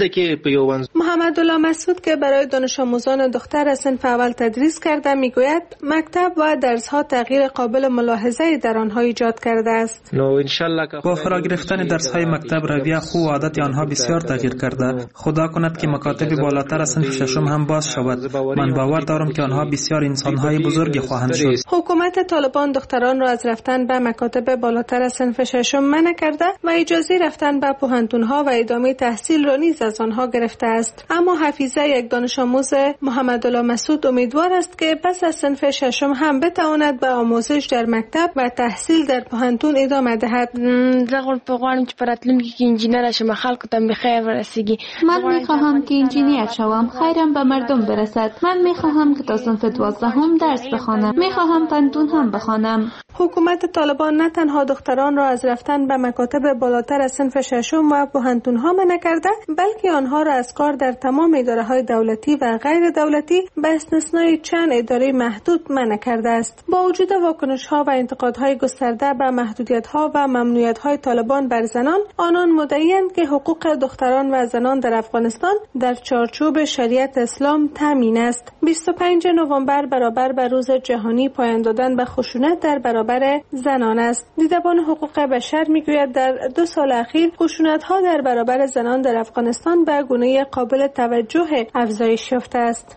محمد الله مسعود که برای دانش آموزان دختر از صنف اول تدریس کرده میگوید مکتب و درس ها تغییر قابل ملاحظه در آنها ایجاد کرده است. با فرا گرفتن درس های مکتب رویه خو و عادت آنها بسیار تغییر کرده. خدا کند که مکاتب بالاتر از صنف ششم هم باز شود. من باور دارم که آنها بسیار انسان‌های بزرگی خواهند شد. حکومت طالبان دختران را از رفتن به مکاتب بالاتر از صنف ششم منع کرده و اجازه رفتن به پوهنتون‌ها و ادامه تحصیل را نیز از آنها گرفته است. اما حفیظه، یک دانش آموز محمد الله مسعود، امیدوار است که پس از صنف ششم هم بتواند به آموزش در مکتب و تحصیل در پوهنتون ادامه دهد. زغون پغوانم چې پراتلونکي کې انجینر شم، خلکو ته بخیر ورسیږي. من می‌خواهم خواهم که انجینیر شوم، خیرم به مردم برسد. من می خواهم که تا صنف دوازدهم درس بخوانم. می خواهم پنتون هم بخوانم. حکومت طالبان نه تنها دختران را از رفتن به مکاتب بالاتر از صنف ششم و پوهنتون‌ها منع کرده، بلکه آنها را از کار در تمام اداره‌های دولتی و غیر دولتی به استثنای چند اداره محدود منع کرده است. با وجود واکنش‌ها و انتقادهای گسترده به محدودیت‌ها و ممنوعیت‌های طالبان بر زنان، آنان مدعی‌اند که حقوق دختران و زنان در افغانستان در چارچوب شریعت اسلام تامین است. بیست و پنجم نوامبر برابر با روز جهانی پایان دادن به خشونت در برابر زنان است. دیدبان حقوق بشر میگوید در دو سال اخیر خشونت‌ها در برابر زنان در افغانستان به گونه قابل توجه افزایش یافته است.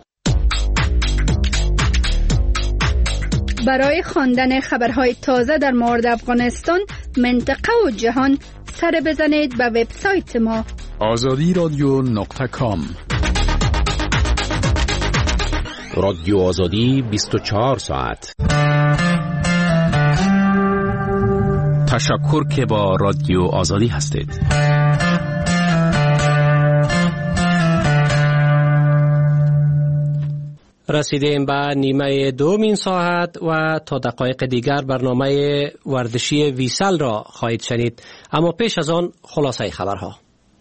برای خواندن خبرهای تازه در مورد افغانستان، منطقه و جهان، سر بزنید به وبسایت ما آزادی رادیو نقطه کام. رادیو آزادی بیست و چهار ساعت. تشکر که با رادیو آزادی هستید. رسیدیم به نیمه دومین ساعت و تا دقایق دیگر برنامه ورزشی ویسل را خواهید شنید، اما پیش از آن خلاصه خبرها.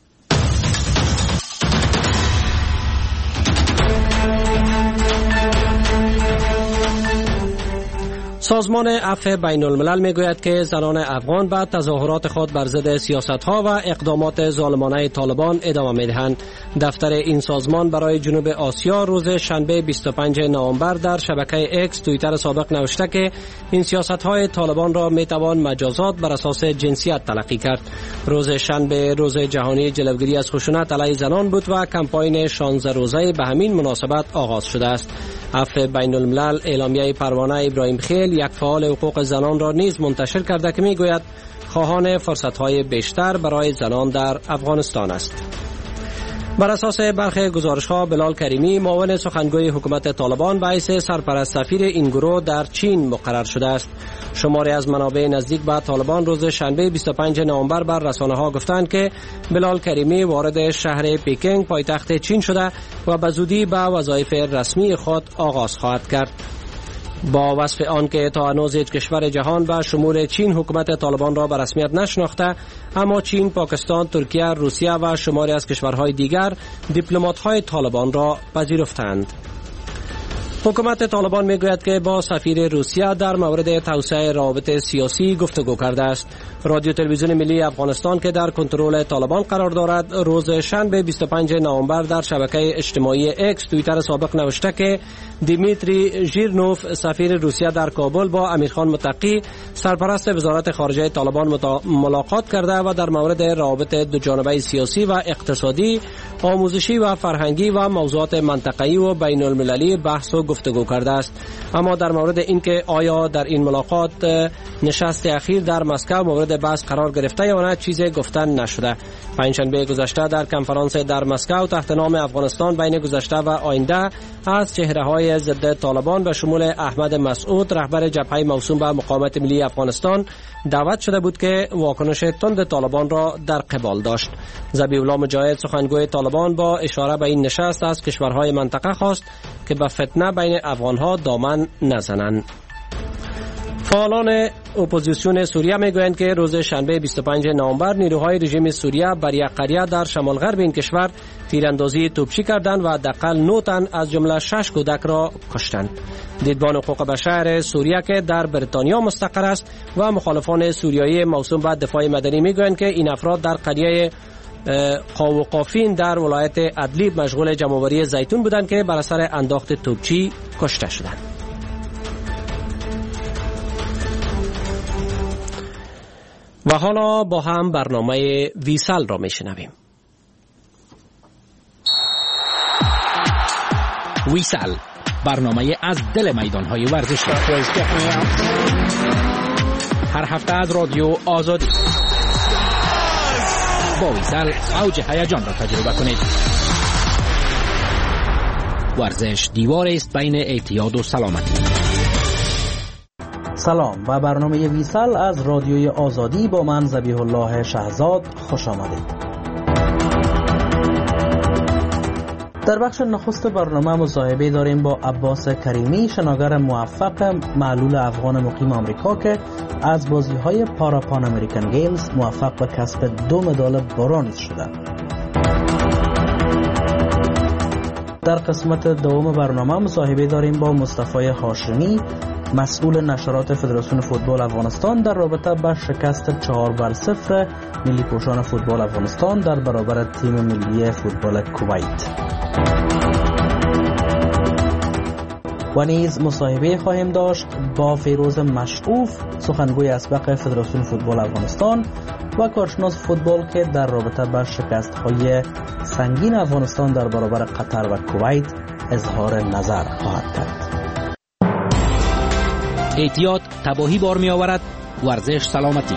سازمان عفو بین الملل میگوید که زنان افغان به تظاهرات خود بر ضد سیاست‌ها و اقدامات ظالمانه طالبان ادامه می‌دهند. دفتر این سازمان برای جنوب آسیا روز شنبه بیست و پنجم نوامبر در شبکه اکس توییتر سابق نوشته که این سیاست‌های طالبان را می‌توان مجازات بر اساس جنسیت تلقی کرد. روز شنبه روز جهانی جلوگیری از خشونت علیه زنان بود و کمپاین شانزده روزه به همین مناسبت آغاز شده است. عفو بین الملل اعلامیه پروانه ابراهیم خیل، یک فعال حقوق زنان را نیز منتشر کرده که میگوید خواهان فرصت‌های بیشتر برای زنان در افغانستان است. بر اساس برخی گزارش‌ها بلال کریمی معاون سخنگوی حکومت طالبان به حیث سرپرست سفیر این گروه در چین مقرر شده است. شماری از منابع نزدیک به طالبان روز شنبه بیست و پنجم نوامبر بر رسانه‌ها گفتند که بلال کریمی وارد شهر پکینگ پایتخت چین شده و به زودی به وظایف رسمی خود آغاز خواهد کرد. با وصف آن که تا هنوز هیچ کشور جهان به شمول چین حکومت طالبان را به رسمیت نشناخته، اما چین، پاکستان، ترکیه، روسیه و شماری از کشورهای دیگر دیپلمات‌های طالبان را پذیرفتند. حکومت طالبان میگوید که با سفیر روسیه در مورد توسعه روابط سیاسی گفتگو کرده است. رادیو تلویزیون ملی افغانستان که در کنترل طالبان قرار دارد روز شنبه بیست و پنجم نوامبر در شبکه اجتماعی اکس توییتر سابق نوشته که دیمیتری ژیرنوف سفیر روسیه در کابل با امیرخان متقی سرپرست وزارت خارجه طالبان ملاقات کرده و در مورد روابط دوجانبه سیاسی و اقتصادی، آموزشی و فرهنگی و موضوعات منطقه‌ای و بین المللی بحث و گفتگو کرده است. اما در مورد اینکه آیا در این ملاقات نشست اخیر در مسکو مورد بحث قرار گرفته یا نه چیزی گفتن نشده. پنجشنبه گذشته در کنفرانس در مسکو تحت نام افغانستان بین گذشته و آینده از چهره‌های ضد طالبان به شمول احمد مسعود رهبر جبهه موسوم به مقاومت ملی افغانستان دعوت شده بود که واکنش تند طالبان را در قبال داشت. ذبیح الله مجاهد سخنگوی طالبان با اشاره به این نشست از کشورهای منطقه خواست که به فتنه بین افغانها دامن نزنند. فعالان اپوزیسیون سوریه میگویند که روز شنبه بیست و پنجم نوامبر نیروهای رژیم سوریه بر یک قریه در شمال غرب این کشور تیراندازی توپچی کردند و حداقل نه تن از جمله شش کودک را کشتند. دیدبان حقوق بشر سوریه که در بریتانیا مستقر است و مخالفان سوریایی موسوم به دفاع مدنی میگویند که این افراد در قریه قاوقافین در ولایت ادلیب مشغول جمع‌آوری زیتون بودند که بر اثر انداخت توپچی کشته شدند. و حالا با هم برنامه ویسل را میشنویم. ویسل، برنامه از دل میدان‌های ورزشی. هر هفته از رادیو آزادی. با ویسل اوج هیجان را تجربه کنید. ورزش دیوار است بین اعتیاد و سلامتی. سلام و برنامه ویسل از رادیوی آزادی با من ذبیح الله شهزاد خوش آمدید. در بخش نخست برنامه مصاحبه داریم با عباس کریمی، شناگر موفق معلول افغان مقیم آمریکا که از بازی‌های پارا پان امریکن گیمز موفق به کسب دو مدال برنز شده. در قسمت دوم برنامه مصاحبه داریم با مصطفی هاشمی، مسئول نشرات فدراسیون فوتبال افغانستان در رابطه با شکست چهار بر صفر ملی پوشان فوتبال افغانستان در برابر تیم ملی فوتبال کویت. و نیز مصاحبه خواهیم داشت با فیروز مشعوف، سخنگوی اسبق فدراسیون فوتبال افغانستان و کارشناس فوتبال که در رابطه با شکست‌های سنگین افغانستان در برابر قطر و کویت اظهار نظر خواهد کرد. احتیاط تباهی بار می آورد، ورزش سلامتی.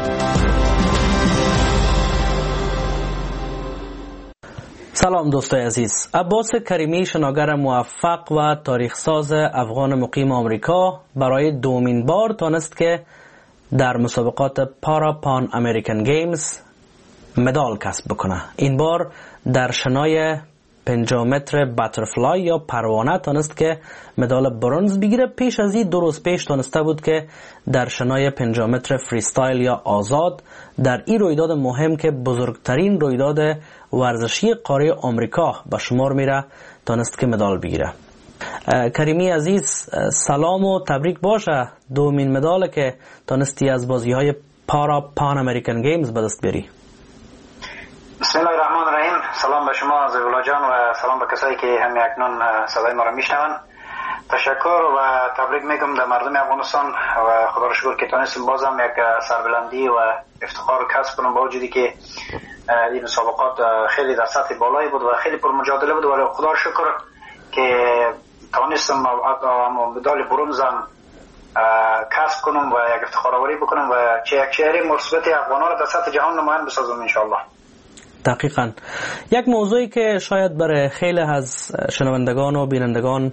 سلام دوستای عزیز. عباس کریمی، شناگر موفق و تاریخساز افغان مقیم آمریکا، برای دومین بار تانست که در مسابقات پارا پان امریکن گیمز مدال کسب بکنه. این بار در شنای پنجاه متر باترفلای یا پروانه تانست که مدال برنز بگیره. پیش از این دو روز پیش تانسته بود که در شنای پنجاه متر فریستایل یا آزاد در این رویداد مهم که بزرگترین رویداد ورزشی قاره آمریکا به شمار میره تانست که مدال بگیره. کریمی عزیز، سلام و تبریک باشه، دومین مدال که تانستی از بازی های پارا پان امریکن گیمز به دست بیاری. بسم الله الرحمن الرحیم. سلام به شما زیولا جان و سلام به کسایی که همین اکنون صدای ما را میشنوند. تشکر و تبریک میگم در مردم افغانستان و خدا را شکر که تونستیم بازم یک سربلندی و افتخار کسب کنم، با وجودی که این مسابقات خیلی در سطح بالایی بود و خیلی پرمجادله بود، ولی خدا را شکر که تونستم مدال برنزم کسب کنم و یک افتخار آوری بکنم و چه یک چهره مثبت افغانان را در سطح جهان نمایان بسازم ان شاء الله. دقیقاً. یک موضوعی که شاید برای خیلی از شنوندگان و بینندگان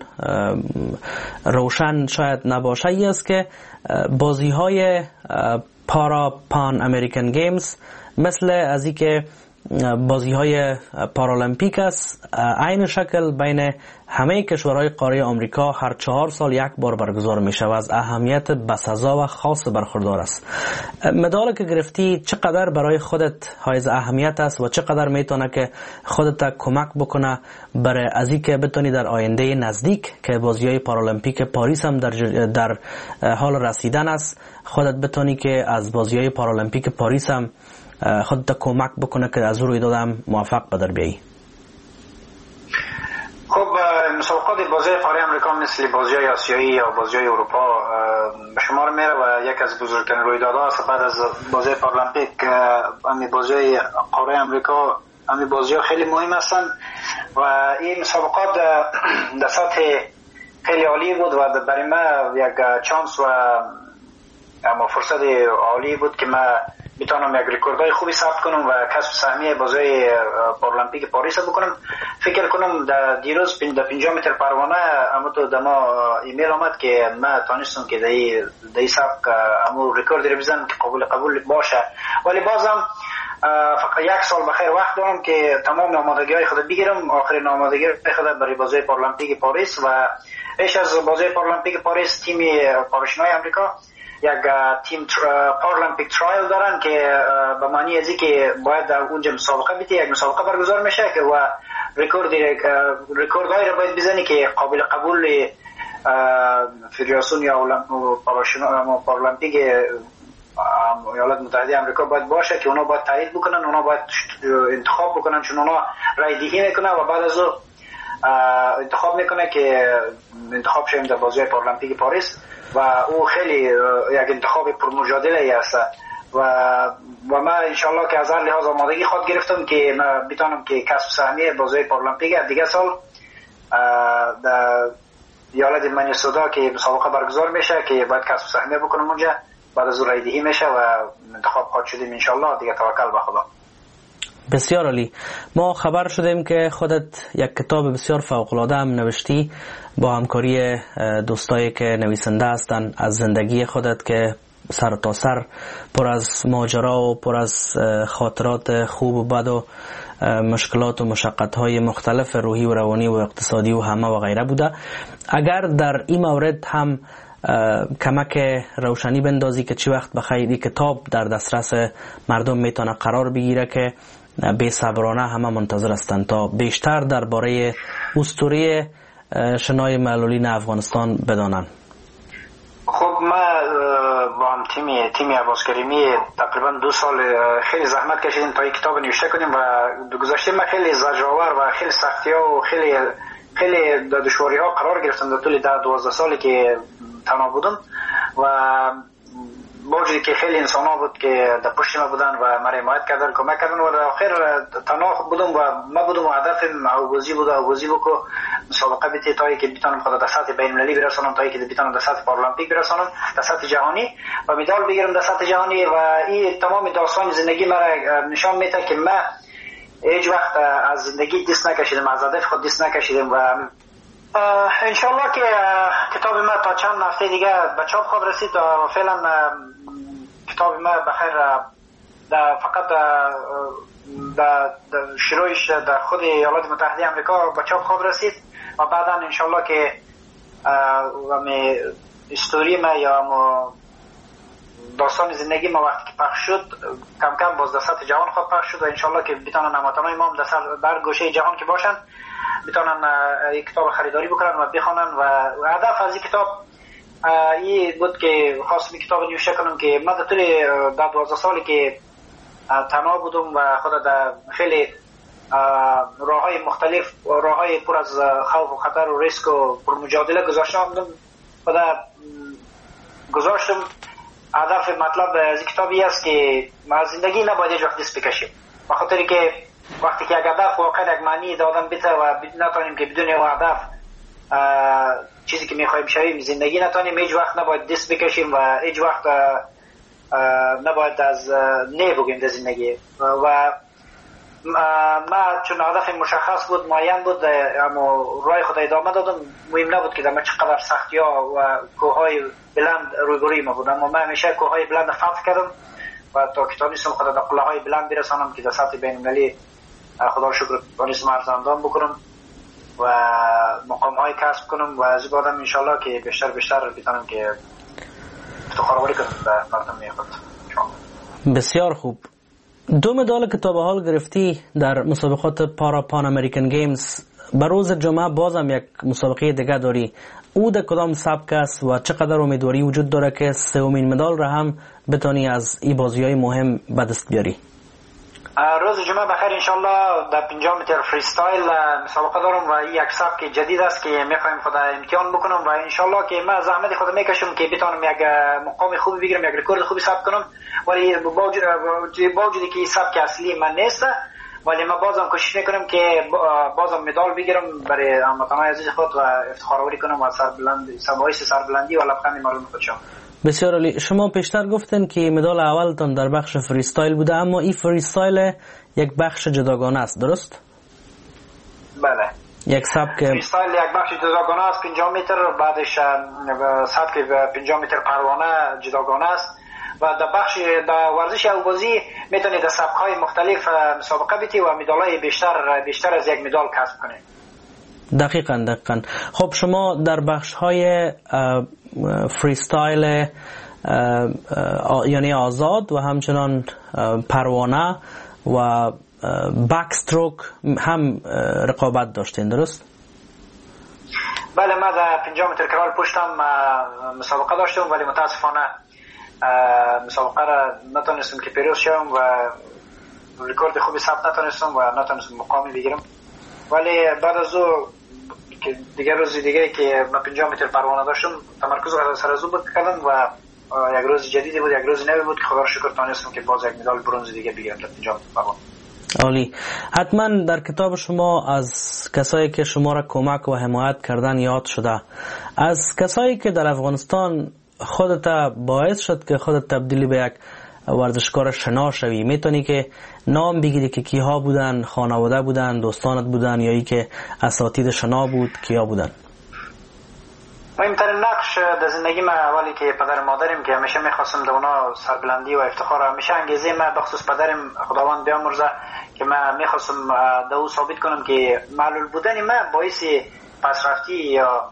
روشن شاید نباشه ای است که بازی های پارا پان امریکن گیمز مثل از این که بازی های پارالمپیک است، عین شکل بین همه کشورهای قاره آمریکا هر چهار سال یک بار برگزار می شود و از اهمیت بسزا و خاص برخوردار است. مدال که گرفتی چقدر برای خودت حائز اهمیت است و چقدر میتونه که خودت کمک بکنه برای از این که بتونی در آینده نزدیک که بازی های پارالمپیک پاریس هم در, در حال رسیدن است، خودت بتونی که از بازی های پارالمپیک پاریس هم خودت کمک بکنه که از روی دادم موفق بدر بیایی؟ خب مسابقات بازی قاره امریکا مثل بازی های آسیایی یا بازی های اروپا به شمار میره و یک از بزرگترین رویدادها است. بعد از بازی پارالمپیک امی بازی های قاره امریکا امی بازی ها خیلی مهم هستند و این مسابقات در سطح خیلی عالی بود و برای من یک چانس و اما فرصت عالی بود که من میتونم یک رکوردای خوبی ثبت کنم و کسب سهمیه بازی پارالمپیک پاریس بکنم. فکر کنم در دیروز در پنجاه متر پروانه اما تو دما ایمیل آمد که من تونستم که در در سبک امو رکورد رو بزنم که قبول قبول باشه، ولی بازم فقط یک سال بخیر وقت دارم که تمام آمادگی های خود بگیرم، آخرین آمادگی خود برای بازی پارالمپیک پاریس. و پیش از بازی پارالمپیک پاریس تیم پاراشنای امریکا یک تیم پارالمپیک ترایل دارن که به معنی ازی که باید در اونجا مسابقه بیتی، یک مسابقه برگزار میشه که و رکورد رکوردهایی رو باید بزنی که قابل قبول فدراسیون یا پارالمپیک ایالات متحده آمریکا باید باشه که اونا باید تایید بکنن، اونا باید انتخاب بکنن، چون اونا رای دهی میکنن و بعد از او انتخاب میکنه که انتخاب شیم در بازی پارالمپیک پاریس و او خیلی یک انتخاب پرمجادله است و و من انشالله که از هر لحاظ آمادگی خود گرفتم که من بتونم که کسب سهمیه بازی پارالمپیک دیگه سال در ایالت منیسوتا که مسابقه برگزار میشه که باید کسب سهمیه بکنم اونجا، بعد از رای دهی میشه و انتخاب خود شدیم انشالله دیگه. توکل به خدا. بسیار عالی. ما خبر شدیم که خودت یک کتاب بسیار فوق‌العاده هم نوشتی با همکاری دوستایی که نویسنده هستند از زندگی خودت که سر تا سر پر از ماجرا و پر از خاطرات خوب و بد و مشکلات و مشقت‌های مختلف روحی و روانی و اقتصادی و همه و غیره بوده. اگر در این مورد هم کمک روشنی بندازی که چی وقت بخیر کتاب در دسترس مردم میتونه قرار بگیره که بی صبرانه همه منتظر هستند تا بیشتر درباره اسطوره شنای معلولین افغانستان بدانند. خب ما با هم تیمی تیمی عباس کریمی تقریبا دو سال خیلی زحمت کشیدیم تا این کتاب نوشته کنیم و گذشته ما خیلی زجرآور و خیلی سختی ها و خیلی خیلی دشواری ها قرار گرفتم در طول ده دوازده سالی که تنها بودم و با وجودی که خیلی انسان ها بود که در پشت ما بودن و ما حمایت کردن کمک کردن و در آخر تنها بودم و ما بودم و هدفم آوازی بود آوازی بود که مسابقه بیتی تایی که بتونم خود در سطح بین المللی برسانم تایی که بتونم در سطح پارالمپیک برسانم در سطح جهانی و مدال بگیرم در سطح جهانی و این تمام داستان زندگی ما نشان میده که ما هیچ وقت از زندگی دست نکشیدم از هدف خود دست نکشیدم و انشالله که کتاب ما تا چند هفته دیگه به چاپ خواهد رسید و فعلا کتاب ما بخیر فقط در شروعش در خود ایالات متحده آمریکا به چاپ خواهد رسید و بعدا انشالله که همی استوری ما یا داستان زندگی ما وقتی که پخش شد کم کم باز در سطح جهان خواهد پخش شد و انشالله که بتانن هموطنان ما در گوشه جهان که باشن بتانن این کتاب خریداری بکنن و بخونن و هدف از این کتاب این بود که خواستم این کتاب نوشته کنم که من در طول ده دوازده سالی که تنها بودم و خود در خیلی راه های مختلف راه های پر از خوف و خطر و ریسک و پر مجادله گذاشتم خود گذاشتم هدف مطلب از این کتابی است که ما زندگی نباید هیچ وقت دست بکشیم به خاطر که وقتی که یک هدف واقعا یک معنی در آدم بده و نتونیم که بدون اون هدف چیزی که میخوایم شویم زندگی نتونیم هیچ وقت نباید دست بکشیم و هیچ وقت نباید از نه بگیم در زندگی و ما چون هدف مشخص بود معین بود اما راه خود ادامه دادم مهم نبود که در چقدر سختی ها و کوههای بلند روبروی ما بود اما من همیشه کوههای بلند فتح کردم و تا کتاب نیستم خود در قله های بلند برسانم که در سطح بین المللی خدا رو شکر دانستم عرض اندام بکنم و مقام های کسب کنم و از بعدم انشالله که بیشتر بیشتر بتونم که افتخارآوری کنم به مردم خود. بسیار خوب. دو مدال که تا به حال گرفتی در مسابقات پارا پان امریکن گیمز، به روز جمعه بازم یک مسابقه دیگه داری. او در کدام سبک است و چقدر امیدواری وجود داره که سومین مدال را هم بتانی از این بازی‌های مهم به دست بیاری؟ روز جمعه بخیر انشالله در پنجاه متر فری استایل مسابقه دارم و این یک سبک جدید است که میخوایم خود امتحان بکنم و انشالله که من زحمت خود میکشم که بتونم یک مقام خوبی بگیرم، یک رکورد خوبی ثبت کنم، ولی با وجودی که این سبک اصلی من نیست ولی من بازم کوشش میکنم که بازم مدال بگیرم برای هموطنان عزیز خود و افتخارآوری کنم و سربلند سبایس سربلندی و لبخند مردم خودشان. بسیار عالی. شما پیشتر گفتن که مدال اولتون در بخش فریستایل بوده اما این فریستایل یک بخش جداگانه است، درست؟ بله. یک سبک فریستایل یک بخش جداگانه است پنجاه متر، بعدش سبک پنجاه متر پروانه جداگانه است و در بخش در ورزش آوازی میتونید در سبک‌های مختلف مسابقه بیتی و مدال‌های بیشتر بیشتر از یک مدال کسب کنید. دقیقاً دقیقاً. خب شما در بخش‌های فریستایل یعنی آزاد و همچنان پروانه و بک استروک هم رقابت داشتین، درست؟ بله، من در پنجاه متر کرال پشتم مسابقه داشتم ولی متاسفانه مسابقه را نتونستم که پیروز شوم و رکورد خوبی ثبت نتونستم و نتونستم مقامی بگیرم، ولی بعد از او که دیگر روز دیگه که من پنجاه متر پروانه داشتم تمرکز رو سر از او کردم و یک روز جدیدی بود، یک روز نوی بود که خدا رو شکر تونستم که باز یک مدال برنز دیگه بگیرم در پنجاه متر پروانه. عالی. حتما در کتاب شما از کسایی که شما را کمک و حمایت کردن یاد شده، از کسایی که در افغانستان خودت باعث شد که خودت تبدیلی به یک ورزشکار شنا شوی، میتونی که نام بگیری که کیها بودن؟ خانواده بودن، دوستانت بودن یا ای که اساتید شنا بود، کیا بودن؟ مهمترین نقش در زندگی من اولی که پدر مادرم که همیشه میخواستم در اونا سربلندی و افتخار، همیشه انگیزه من بخصوص پدرم خداوند بیامرزه که من میخواستم در او ثابت کنم که معلول بودن من باعث پسرفتی یا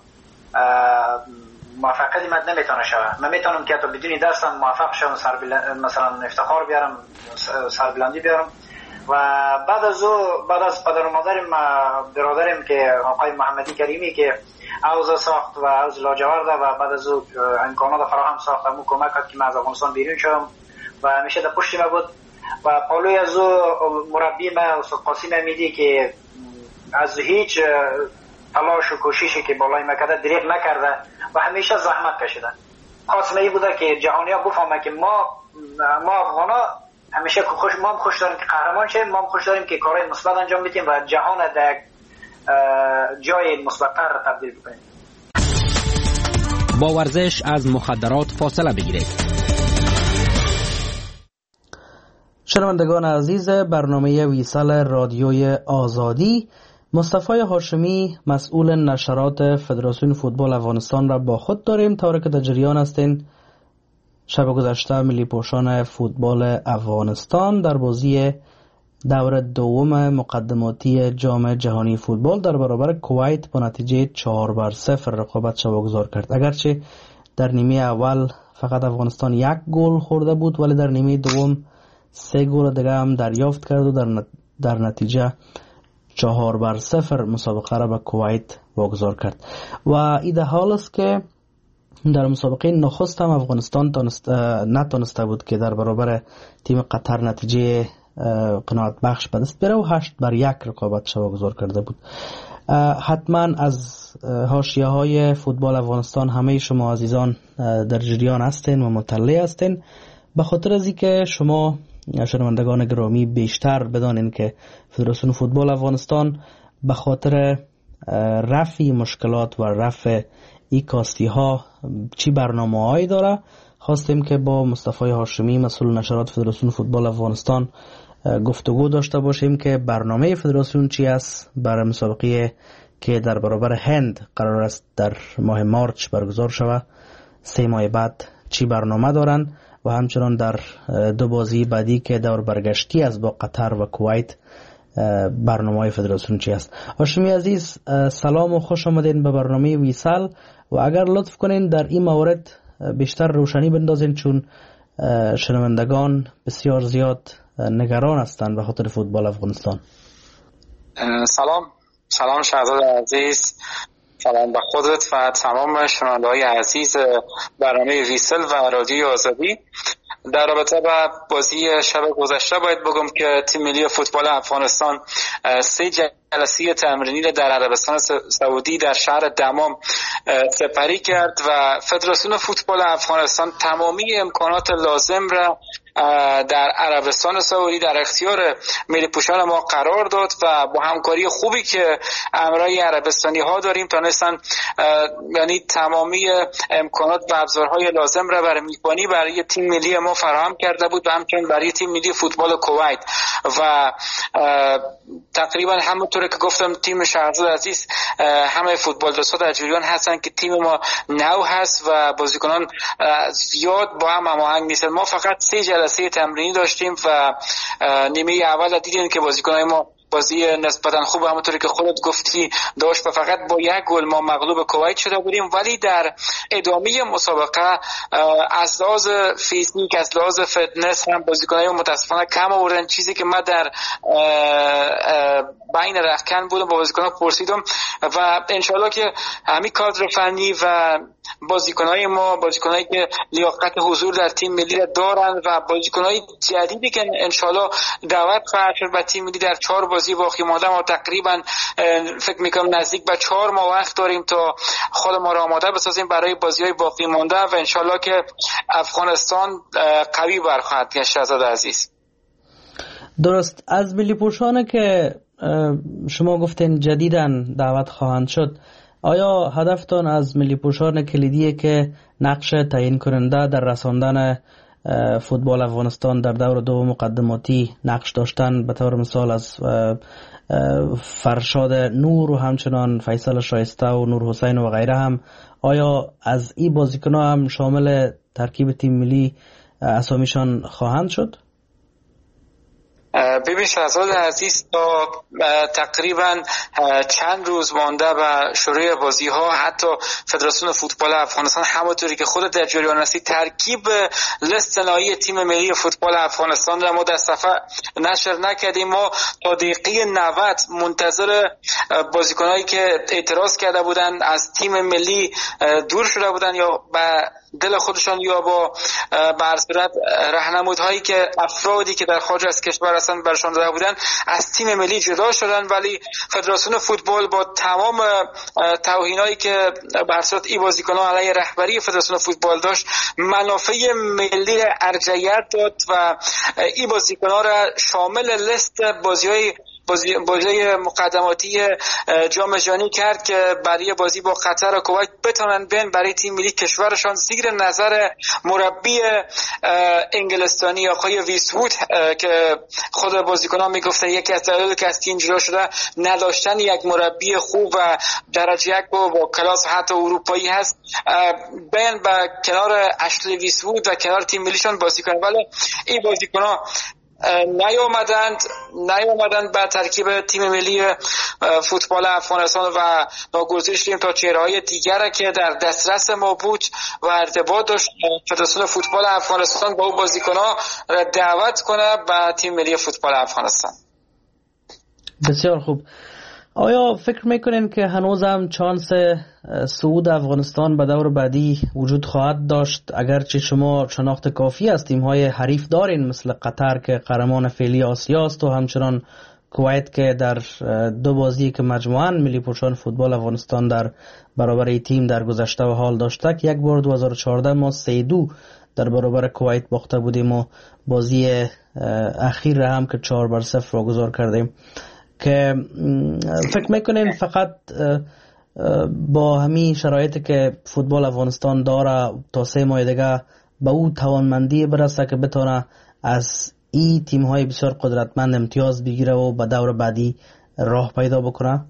موفقیت من نمیتونه شود. من میتونم که حتی بدون درسم موفق شم، مثلا افتخار بیارم، سربلندی بیارم. و بعد از او بعد از پدر و مادرم برادرم که آقای محمدی کریمی که حوض ساخت و حوض لاجورد و بعد از او امکانات فراهم ساخت، همون کمک کرد که من از افغانستان بیرون شدم و همیشه در پشت من بود. و پالوی از او مربی من استاد قاسم امیدی که از هیچ تلاش و کوششی که بالای ما کرده دریغ نکرده و همیشه زحمت کشیده. خواستم این بوده که جهانی‌ها بفهمن که ما ما افغانا همیشه خوش ما هم خوش داریم که قهرمان شیم، ما هم خوش داریم که کارهای مثبت انجام بدیم و جهان در جای مثبت‌تر تبدیل بکنیم. با ورزش از مخدرات فاصله بگیرید. شنوندگان عزیز برنامه ویسال رادیوی آزادی، مصطفی هاشمی مسئول نشرات فدراسیون فوتبال افغانستان را با خود داریم تا که در جریان هستین. شب گذشته ملی پوشان فوتبال افغانستان در بازی دور دوم مقدماتی جام جهانی فوتبال در برابر کویت با نتیجه چهار بر صفر رقابت شواگذار کرد. اگرچه در نیمه اول فقط افغانستان یک گل خورده بود، ولی در نیمه دوم سه گل دیگه هم دریافت کرد و در در نتیجه چهار بر صفر مسابقه را به کویت واگذار کرد. و این حال است که در مسابقه نخست هم افغانستان نتونسته بود که در برابر تیم قطر نتیجه قناعت بخش به دست بره و هشت بر یک رقابت واگذار کرده بود. حتما از حاشیه های فوتبال افغانستان همه شما عزیزان در جریان هستین و مطلع هستین، به خاطر از اینکه شما شنوندگان گرامی بیشتر بدانین که فدراسیون فوتبال افغانستان به خاطر رفع مشکلات و رفع ای کاستی ها چی برنامه هایی داره. خواستیم که با مصطفی هاشمی مسئول نشرات فدراسیون فوتبال افغانستان گفتگو داشته باشیم که برنامه فدراسیون چی است برای مسابقه که در برابر هند قرار است در ماه مارچ برگزار شود، سه ماه بعد چی برنامه دارن و همچنان در دو بازی بعدی که دور برگشتی از با قطر و کویت برنامه فدراسیون چی است. هاشمی عزیز سلام و خوش آمدین به برنامه ویسال و اگر لطف کنین در این مورد بیشتر روشنی بندازین چون شنوندگان بسیار زیاد نگران هستند به خاطر فوتبال افغانستان. سلام سلام شهزاد عزیز، سلام به خودت و تمام شنونده‌های عزیز برنامه ویسل و رادیوی آزادی. در رابطه با بازی شب گذشته باید بگم که تیم ملی فوتبال افغانستان سه جلسه تمرینی در عربستان سعودی در شهر دمام سپری کرد و فدراسیون فوتبال افغانستان تمامی امکانات لازم را در عربستان سعودی در اختیار ملی پوشان ما قرار داد و با همکاری خوبی که امرای عربستانی ها داریم تونستن یعنی تمامی امکانات و ابزارهای لازم را برای میزبانی برای تیم ملی ما فراهم کرده بود و همچنین برای تیم ملی فوتبال کویت و تقریبا همونطور که گفتم تیم شهرزاد عزیز همه فوتبال دوستا در جریان هستن که تیم ما نو هست و بازیکنان زیاد با هم هماهنگ نیستن. ما فقط سه جلسه تمرینی داشتیم و نیمه اول دیدیم که بازیکنان ما بازی نسبتا خوب همونطوری که خودت گفتی داشت و فقط با یک گل ما مغلوب کویت شده بودیم، ولی در ادامه مسابقه از لحاظ فیزیک از لحاظ فتنس هم بازیکنان متاسفانه کم آوردن، چیزی که من در بین رختکن بودم با بازیکنان پرسیدم و انشالله که همین کادر فنی و بازیکنای ما بازیکنایی که لیاقت حضور در تیم ملی دارن و بازیکنای جدیدی که انشالله دعوت خواهد شد به تیم ملی در چهار بازی باقی مانده ما تقریبا فکر میکنم نزدیک به چهار ماه وقت داریم تا خود ما را آماده بسازیم برای بازی‌های باقی مانده و انشالله که افغانستان قوی برخواهد گشت. شهزاد عزیز درست از ملی پوشانه که شما گفتین جدیداً دعوت خواهند شد، آیا هدفتان از ملی پوشان کلیدیه که نقش تعیین کننده در رساندن فوتبال افغانستان در دور دو مقدماتی نقش داشتن، به طور مثال از فرشاد نور و همچنان فیصل شایسته و نور حسین و غیره هم، آیا از این بازیکن‌ها هم شامل ترکیب تیم ملی اسامیشان خواهند شد؟ ببین شهزاد عزیز، تا تقریبا چند روز مانده به شروع بازی ها حتی فدراسیون فوتبال افغانستان همونطوری که خود در جریان هستی ترکیب لیست نهایی تیم ملی فوتبال افغانستان را ما در صفحه نشر نکردیم. ما تا دقیقه نود منتظر بازیکنایی که اعتراض کرده بودن از تیم ملی دور شده بودن یا به دل خودشان یا با بر صورت راهنمودهایی که افرادی که در خارج از کشور هستند برشان داده بودن از تیم ملی جدا شدن، ولی فدراسیون فوتبال با تمام توهینایی که بر صورت ای بازیکنان علیه رهبری فدراسیون فوتبال داشت منافع ملی ارجحیت داد و ای بازیکنان را شامل لیست بازی‌های بازی بازی مقدماتی جام جهانی کرد که برای بازی با قطر و کویت بتونن بین برای تیم ملی کشورشان زیر نظر مربی انگلستانی آقای ویسوود که خود بازیکنان میگفتن یکی از دلایلی که از تیم جدا شده نداشتن یک مربی خوب و درجه یک با, با کلاس حتی اروپایی هست، بین با کنار اشلی ویسوود و کنار تیم ملیشان بازی کنن، ولی این بازیکنان نیامدند نیامدند به ترکیب تیم ملی فوتبال افغانستان و ناگزیر شدیم تا چهره‌های دیگر که در دسترس ما بود و ارتباط داشت فدراسیون فوتبال افغانستان با اون بازیکن‌ها را دعوت کنه به تیم ملی فوتبال افغانستان. بسیار خوب. آیا فکر میکنین که هنوز هم چانس صعود افغانستان به دور بعدی وجود خواهد داشت، اگرچه شما شناخت کافی از تیم‌های حریف دارین مثل قطر که قهرمان فعلی آسیا است و همچنان کویت که در دو بازی که مجموعاً ملی پوشان فوتبال افغانستان در برابر این تیم در گذشته و حال داشته، یک بار دو هزار و چهارده ما سه دو در برابر کویت باخته بودیم و بازی اخیر هم که چهار بر صفر واگذار کردیم، که فکر میکنین فقط با همین شرایطی که فوتبال افغانستان داره تا سه ماه دیگه به او توانمندی برسه که بتونه از این تیم‌های بسیار قدرتمند امتیاز بگیره و به دور بعدی راه پیدا بکنه؟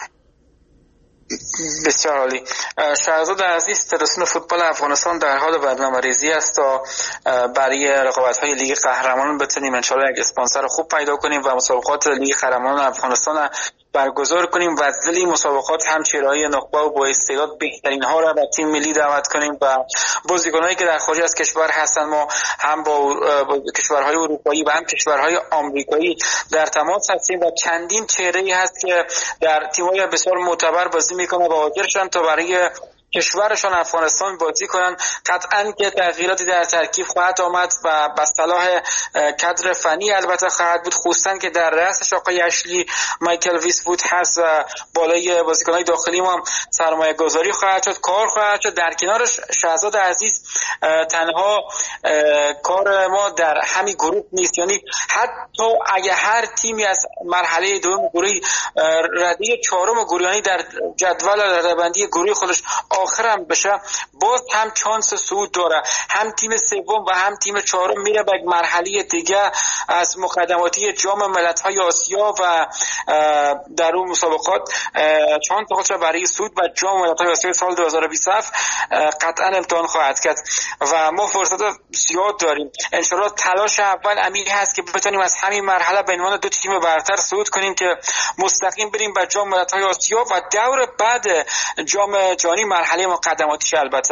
بسیار عالی. شهرزاد عزیز، فدراسیون فوتبال افغانستان در حال برنامه‌ریزی است تا برای رقابت‌های لیگ قهرمانان بتونیم ان شاءالله یک اسپانسر خوب پیدا کنیم و مسابقات لیگ قهرمانان افغانستان برگزار کنیم و از دل مسابقات هم چهره‌های نخبه و با استعداد بهترین ها را به تیم ملی دعوت کنیم و بازیکنایی که در خارج از کشور هستن ما هم با, با کشورهای اروپایی و هم کشورهای آمریکایی در تماس هستیم و چندین چهره‌ای هست که در تیم‌های بسیار معتبر بازی میکنه و حاضرشن تا برای کشورشان افغانستان بازی کنن. قطعاً که تغییراتی در ترکیب خواهد آمد و به صلاح کادر فنی البته خواهد بود، خصوصاً که در رأسش آقای اشلی مایکل ویسوود هست و بالای بازیکن‌های داخلی ما هم سرمایه گذاری خواهد شد، کار خواهد شد. در کنارش شهزاد عزیز تنها کار ما در همین گروه نیست، یعنی حتی اگه هر تیمی از مرحله دوم گروه رده چهارم گروهی در جدول رده‌بندی گروه خودش آخرم بشه باز هم چانس صعود داره. هم تیم سوم و هم تیم چهارم میره به مرحله دیگه از مقدماتی جام ملت‌های آسیا و در اون مسابقات چانس خودش برای صعود و جام ملت‌های آسیا سال دو هزار و بیست و هفت قطعا امتحان خواهد کرد و ما فرصت زیاد داریم. ان شاءالله تلاش اول امید هست که بتونیم از همین مرحله به عنوان دو تیم برتر صعود کنیم که مستقیم بریم به جام ملت‌های آسیا و دور بعد جام جهانی مرحله مقدماتیش. البته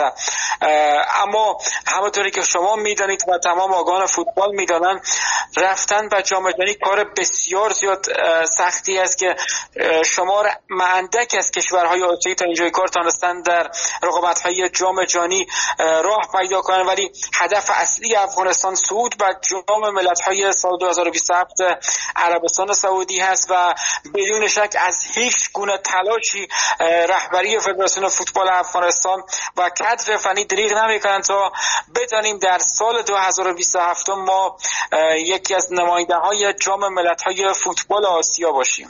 اما همونطوری که شما میدانید و تمام آگاهان فوتبال میدانن رفتن به جام جهانی کار بسیار زیاد سختی است که شمار معندک از کشورهای آسیایی تا اینجای کار تانستن در رقابت‌های جام جهانی راه پیدا کنن، ولی هدف اصلی افغانستان صعود به جام ملت‌های سال دو هزار و بیست و هفت عربستان سعودی هست و بدون شک از هیچ گونه تلاشی رهبری فدراسیون فوتبال افغانستان و کادر فنی دریغ نمی‌کنن تا بتونیم در سال دو هزار و بیست و هفت ما یکی از نماینده‌های جام ملت‌های فوتبال آسیا باشیم.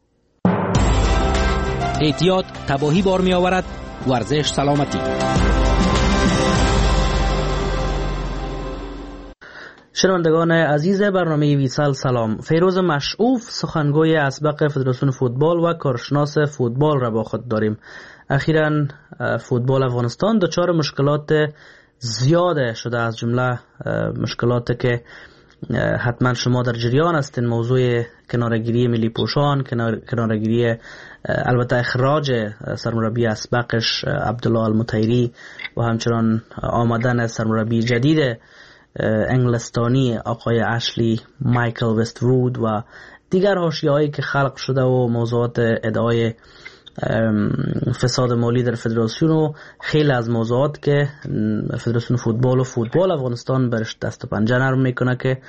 احتیاط تباهی بار می‌آورد، ورزش سلامتی. شنوندگان عزیز برنامه ویسال سلام. فیروز مشعوف سخنگوی اسبق فدراسیون فوتبال و کارشناس فوتبال را با خود داریم. اخیراً فوتبال افغانستان دچار مشکلات زیاده شده، از جمله مشکلاتی که حتما شما در جریان هستین، موضوع کنارگیری ملی پوشان، کنارگیری البته اخراج سرمربی اسبقش عبدالله المطیری و همچنان آمدن سرمربی جدید انگلستانی آقای اشلی مایکل وست‌وود و دیگر حاشیه‌هایی که خلق شده و موضوعات ادعای فساد مالی در فدراسیون و خیلی از موضوعات که فدراسیون فوتبال و فوتبال افغانستان برش دست و پنجه نرم میکنه که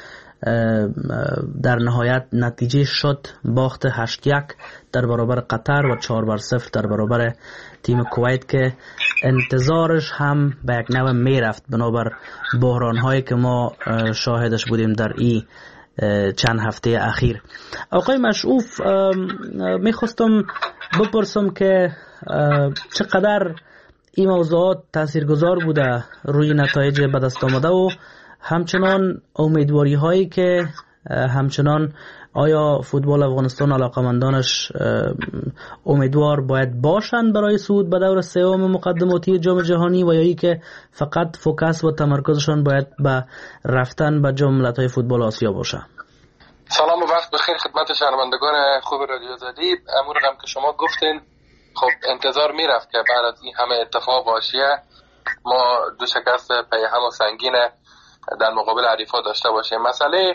در نهایت نتیجه شد باخت هشت یک در برابر قطر و چهار بر صفر در برابر تیم کویت که انتظارش هم به یک نوع میرفت بنابر بحران هایی که ما شاهدش بودیم در این چند هفته اخیر. آقای مشعوف، میخواستم بپرسم که چقدر این موضوعات تاثیرگذار بوده روی نتایج به دست آمده و همچنان امیدواری هایی که همچنان آیا فوتبال افغانستان علاقمندانش امیدوار باید باشند برای صعود به دور سوم مقدماتی جام جهانی و یا ای که فقط فوکس و تمرکزشان باید به رفتن به جام ملت‌های فوتبال آسیا باشه؟ سلام و وقت بخیر خدمت شنوندگان خوب رادیو آزادی. امور هم که شما گفتین، خب انتظار میرفت که بعد از این همه اتفاق واشیه ما دو شکست پیهم و سنگین در مقابل حریفا داشته باشیم. مسئله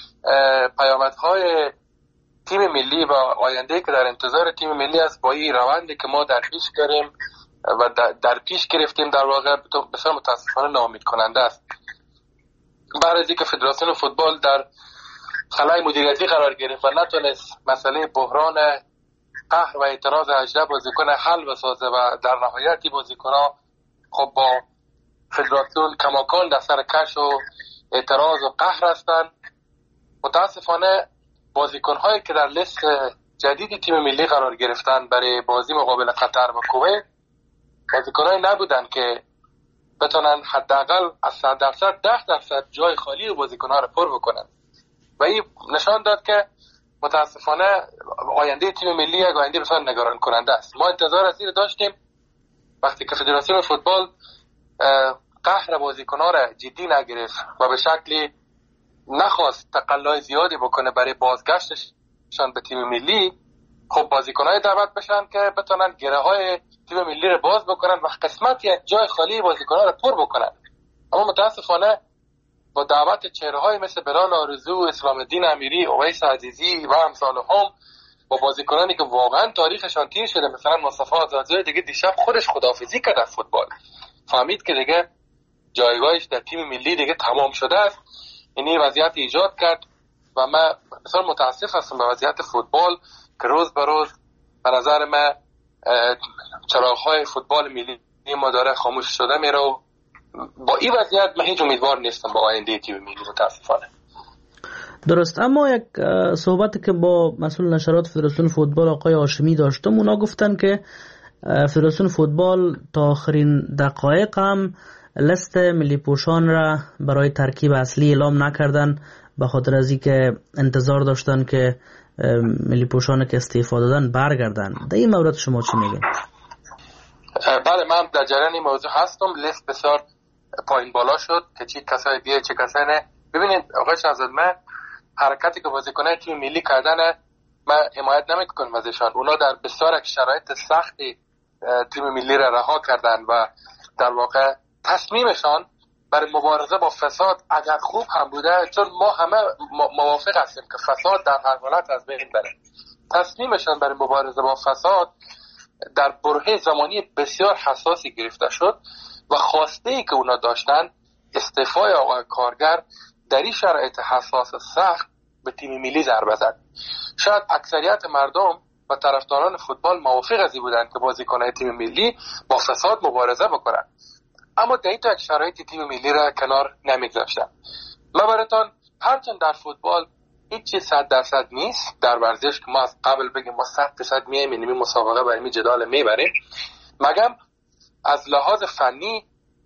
پیامدهای تیم ملی و آینده که در انتظار تیم ملی است با این روندی که ما در پیش داریم و در پیش گرفتیم در واقع بسیار متاسفانه ناامید کننده است. بعد از اینکه فدراسیون فوتبال در خلای مدیریتی قرار گرفت و نتونست مسئله بحران قهر و اعتراض هجده بازیکن حل بسازه و در نهایت بازیکن‌ها خب با فدراسیون کماکان در سر کش و اعتراض و قهر هستند. متاسفانه بازیکن‌هایی که در لیست جدید تیم ملی قرار گرفتن برای بازی مقابل قطر و کویت بازیکن‌هایی نبودن که بتونن حداقل از صد درصد ده درصد جای خالی بازیکن‌ها رو پر بکنن و این نشان داد که متاسفانه آینده تیم ملی یک آینده بسیار نگران کننده است. ما انتظار از این داشتیم وقتی که فدراسیون فوتبال قهر بازیکن‌ها را جدی نگرفت و به شکلی نخواست تقلای زیادی بکنه برای بازگشتشان به تیم ملی، خب بازیکن‌های دعوت بشن که بتونن گره‌های تیم ملی رو باز بکنن و قسمتی از جای خالی بازیکن‌ها رو پر بکنن. اما متاسفانه با دعوت چهره‌های مثل بلال آرزو، اسلام الدین امیری، اویس عزیزی و امثالهم با بازیکنانی که واقعا تاریخشان تیر شده مثلا مصطفی آزادزاده دیگه دیشب خودش خداحافظی کرد از فوتبال، فهمید که دیگه جایگاهش در تیم ملی دیگه تمام شده است. این وضعیت ایجاد کرد و من بسیار متاسف هستم به وضعیت فوتبال که روز به روز به نظر من چراغ‌های فوتبال ملی ما داره خاموش شده میره و با این وضعیت من هیچ امیدوار نیستم با آینده تیم ملی متاسفانه. درست. اما یک صحبتی که با مسئول نشرات فدراسیون فوتبال آقای هاشمی داشتم، اونا گفتن که فدراسیون فوتبال تا آخرین دقایق هم لیست ملی پوشان را برای ترکیب اصلی اعلام نکردن به خاطر از اینکه انتظار داشتن که ملی پوشان که استعفا دادن برگردن. در این مورد شما چی میگین؟ بله، من در جریان این موضوع هستم. لیست بسیار پایین بالا شد که چه کسایی بیه چه کسایی نه. ببینید آقای شهزاد، من حرکتی که بازیکنان تیم ملی کردن من حمایت نمیکنم ازشان. اونا در بسیار شرایط سختی تیم ملی را رها کردن و در واقع تصمیمشان برای مبارزه با فساد اگر خوب هم بوده، چون ما همه موافق هستیم که فساد در هر حالت از بین بره، تصمیمشان برای مبارزه با فساد در برهه زمانی بسیار حساسی گرفته شد و خواسته ای که اونا داشتن استعفای آقای کارگر در این شرایط حساس سخت به تیم ملی ضربه زد. شاید اکثریت مردم و طرفداران فوتبال موافق از این بودند که بازیکنان تیم ملی با فساد مبارزه بکنن، اما در این یک شرایط تیم ملی را کنار نمیگذاشتن. من براتون هرچند در فوتبال هیچ چیز صد درصد نیست، در ورزش که ما از قبل بگیم ما صد درصد میایم این مسابقه برای می جدال میبریم، مگم از لحاظ فنی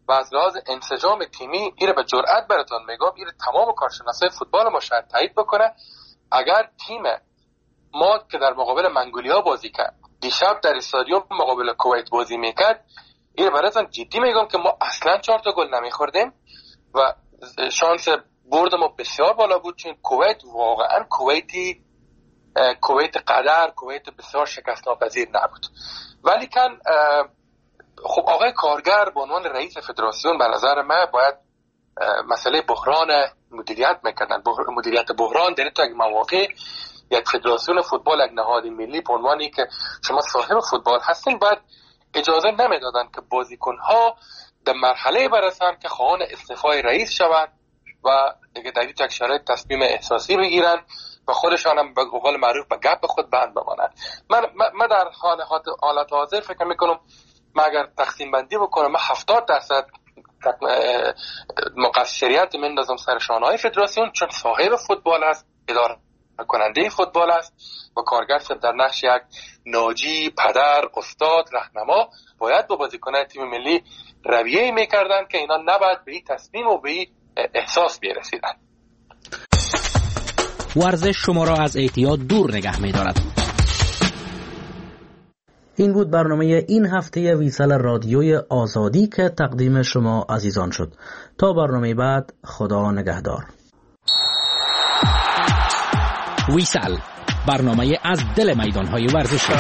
و از لحاظ انسجام تیمی این به جرئت براتون میگم، این تمام کارشناسای فوتبال ما شاید تایید بکنه. اگر تیم ما که در مقابل منگولیا بازی کرد دیشب در استادیوم مقابل کویت بازی میکرد، این براتون جدی میگم که ما اصلا چهار تا گل نمیخوردیم و شانس برد ما بسیار بالا بود، چون کویت واقعا کویتی کویت قدر کویت بسیار شکست ناپذیر نبود. ولی کن خب آقای کارگر به عنوان رئیس فدراسیون به نظر من باید مسئله بحران مدیریت میکردن. مدیریت بحران در تو یک مواقع یک فدراسیون فوتبال، یک نهاد ملی به عنوانی که شما صاحب فوتبال هستین باید اجازه نمیدادن که بازیکنها در مرحله برسن که خواهان استعفای رئیس شوند و دیگه در یک شرایط تصمیم احساسی بگیرن و خودشان هم به قول معروف به گپ خود بند بمانند. من من در حالات حالت حاضر فکر میکنم من اگر تقسیم بندی بکنم من هفتاد درصد مقصریت میندازم سر شانه‌های فدراسیون، چون صاحب فوتبال است، اداره کننده فوتبال است و کارگر در نقش یک ناجی، پدر، استاد، راهنما باید با بازیکنان تیم ملی رویه‌ای میکردن که اینا نباید به این تصمیم و به این احساس برسیدن. ورزش شما را از اعتیاد دور نگه می‌دارد. این بود برنامه این هفته ویسل رادیوی آزادی که تقدیم شما عزیزان شد. تا برنامه بعد، خدا نگهدار. ویسل، برنامه از دل میدان‌های ورزشی.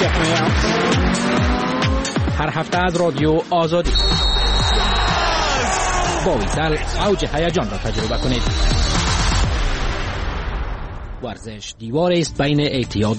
هر هفته از رادیو آزادی. با ویسل اوج هیجان را تجربه کنید. ورزش دیواری است بین اعتیاد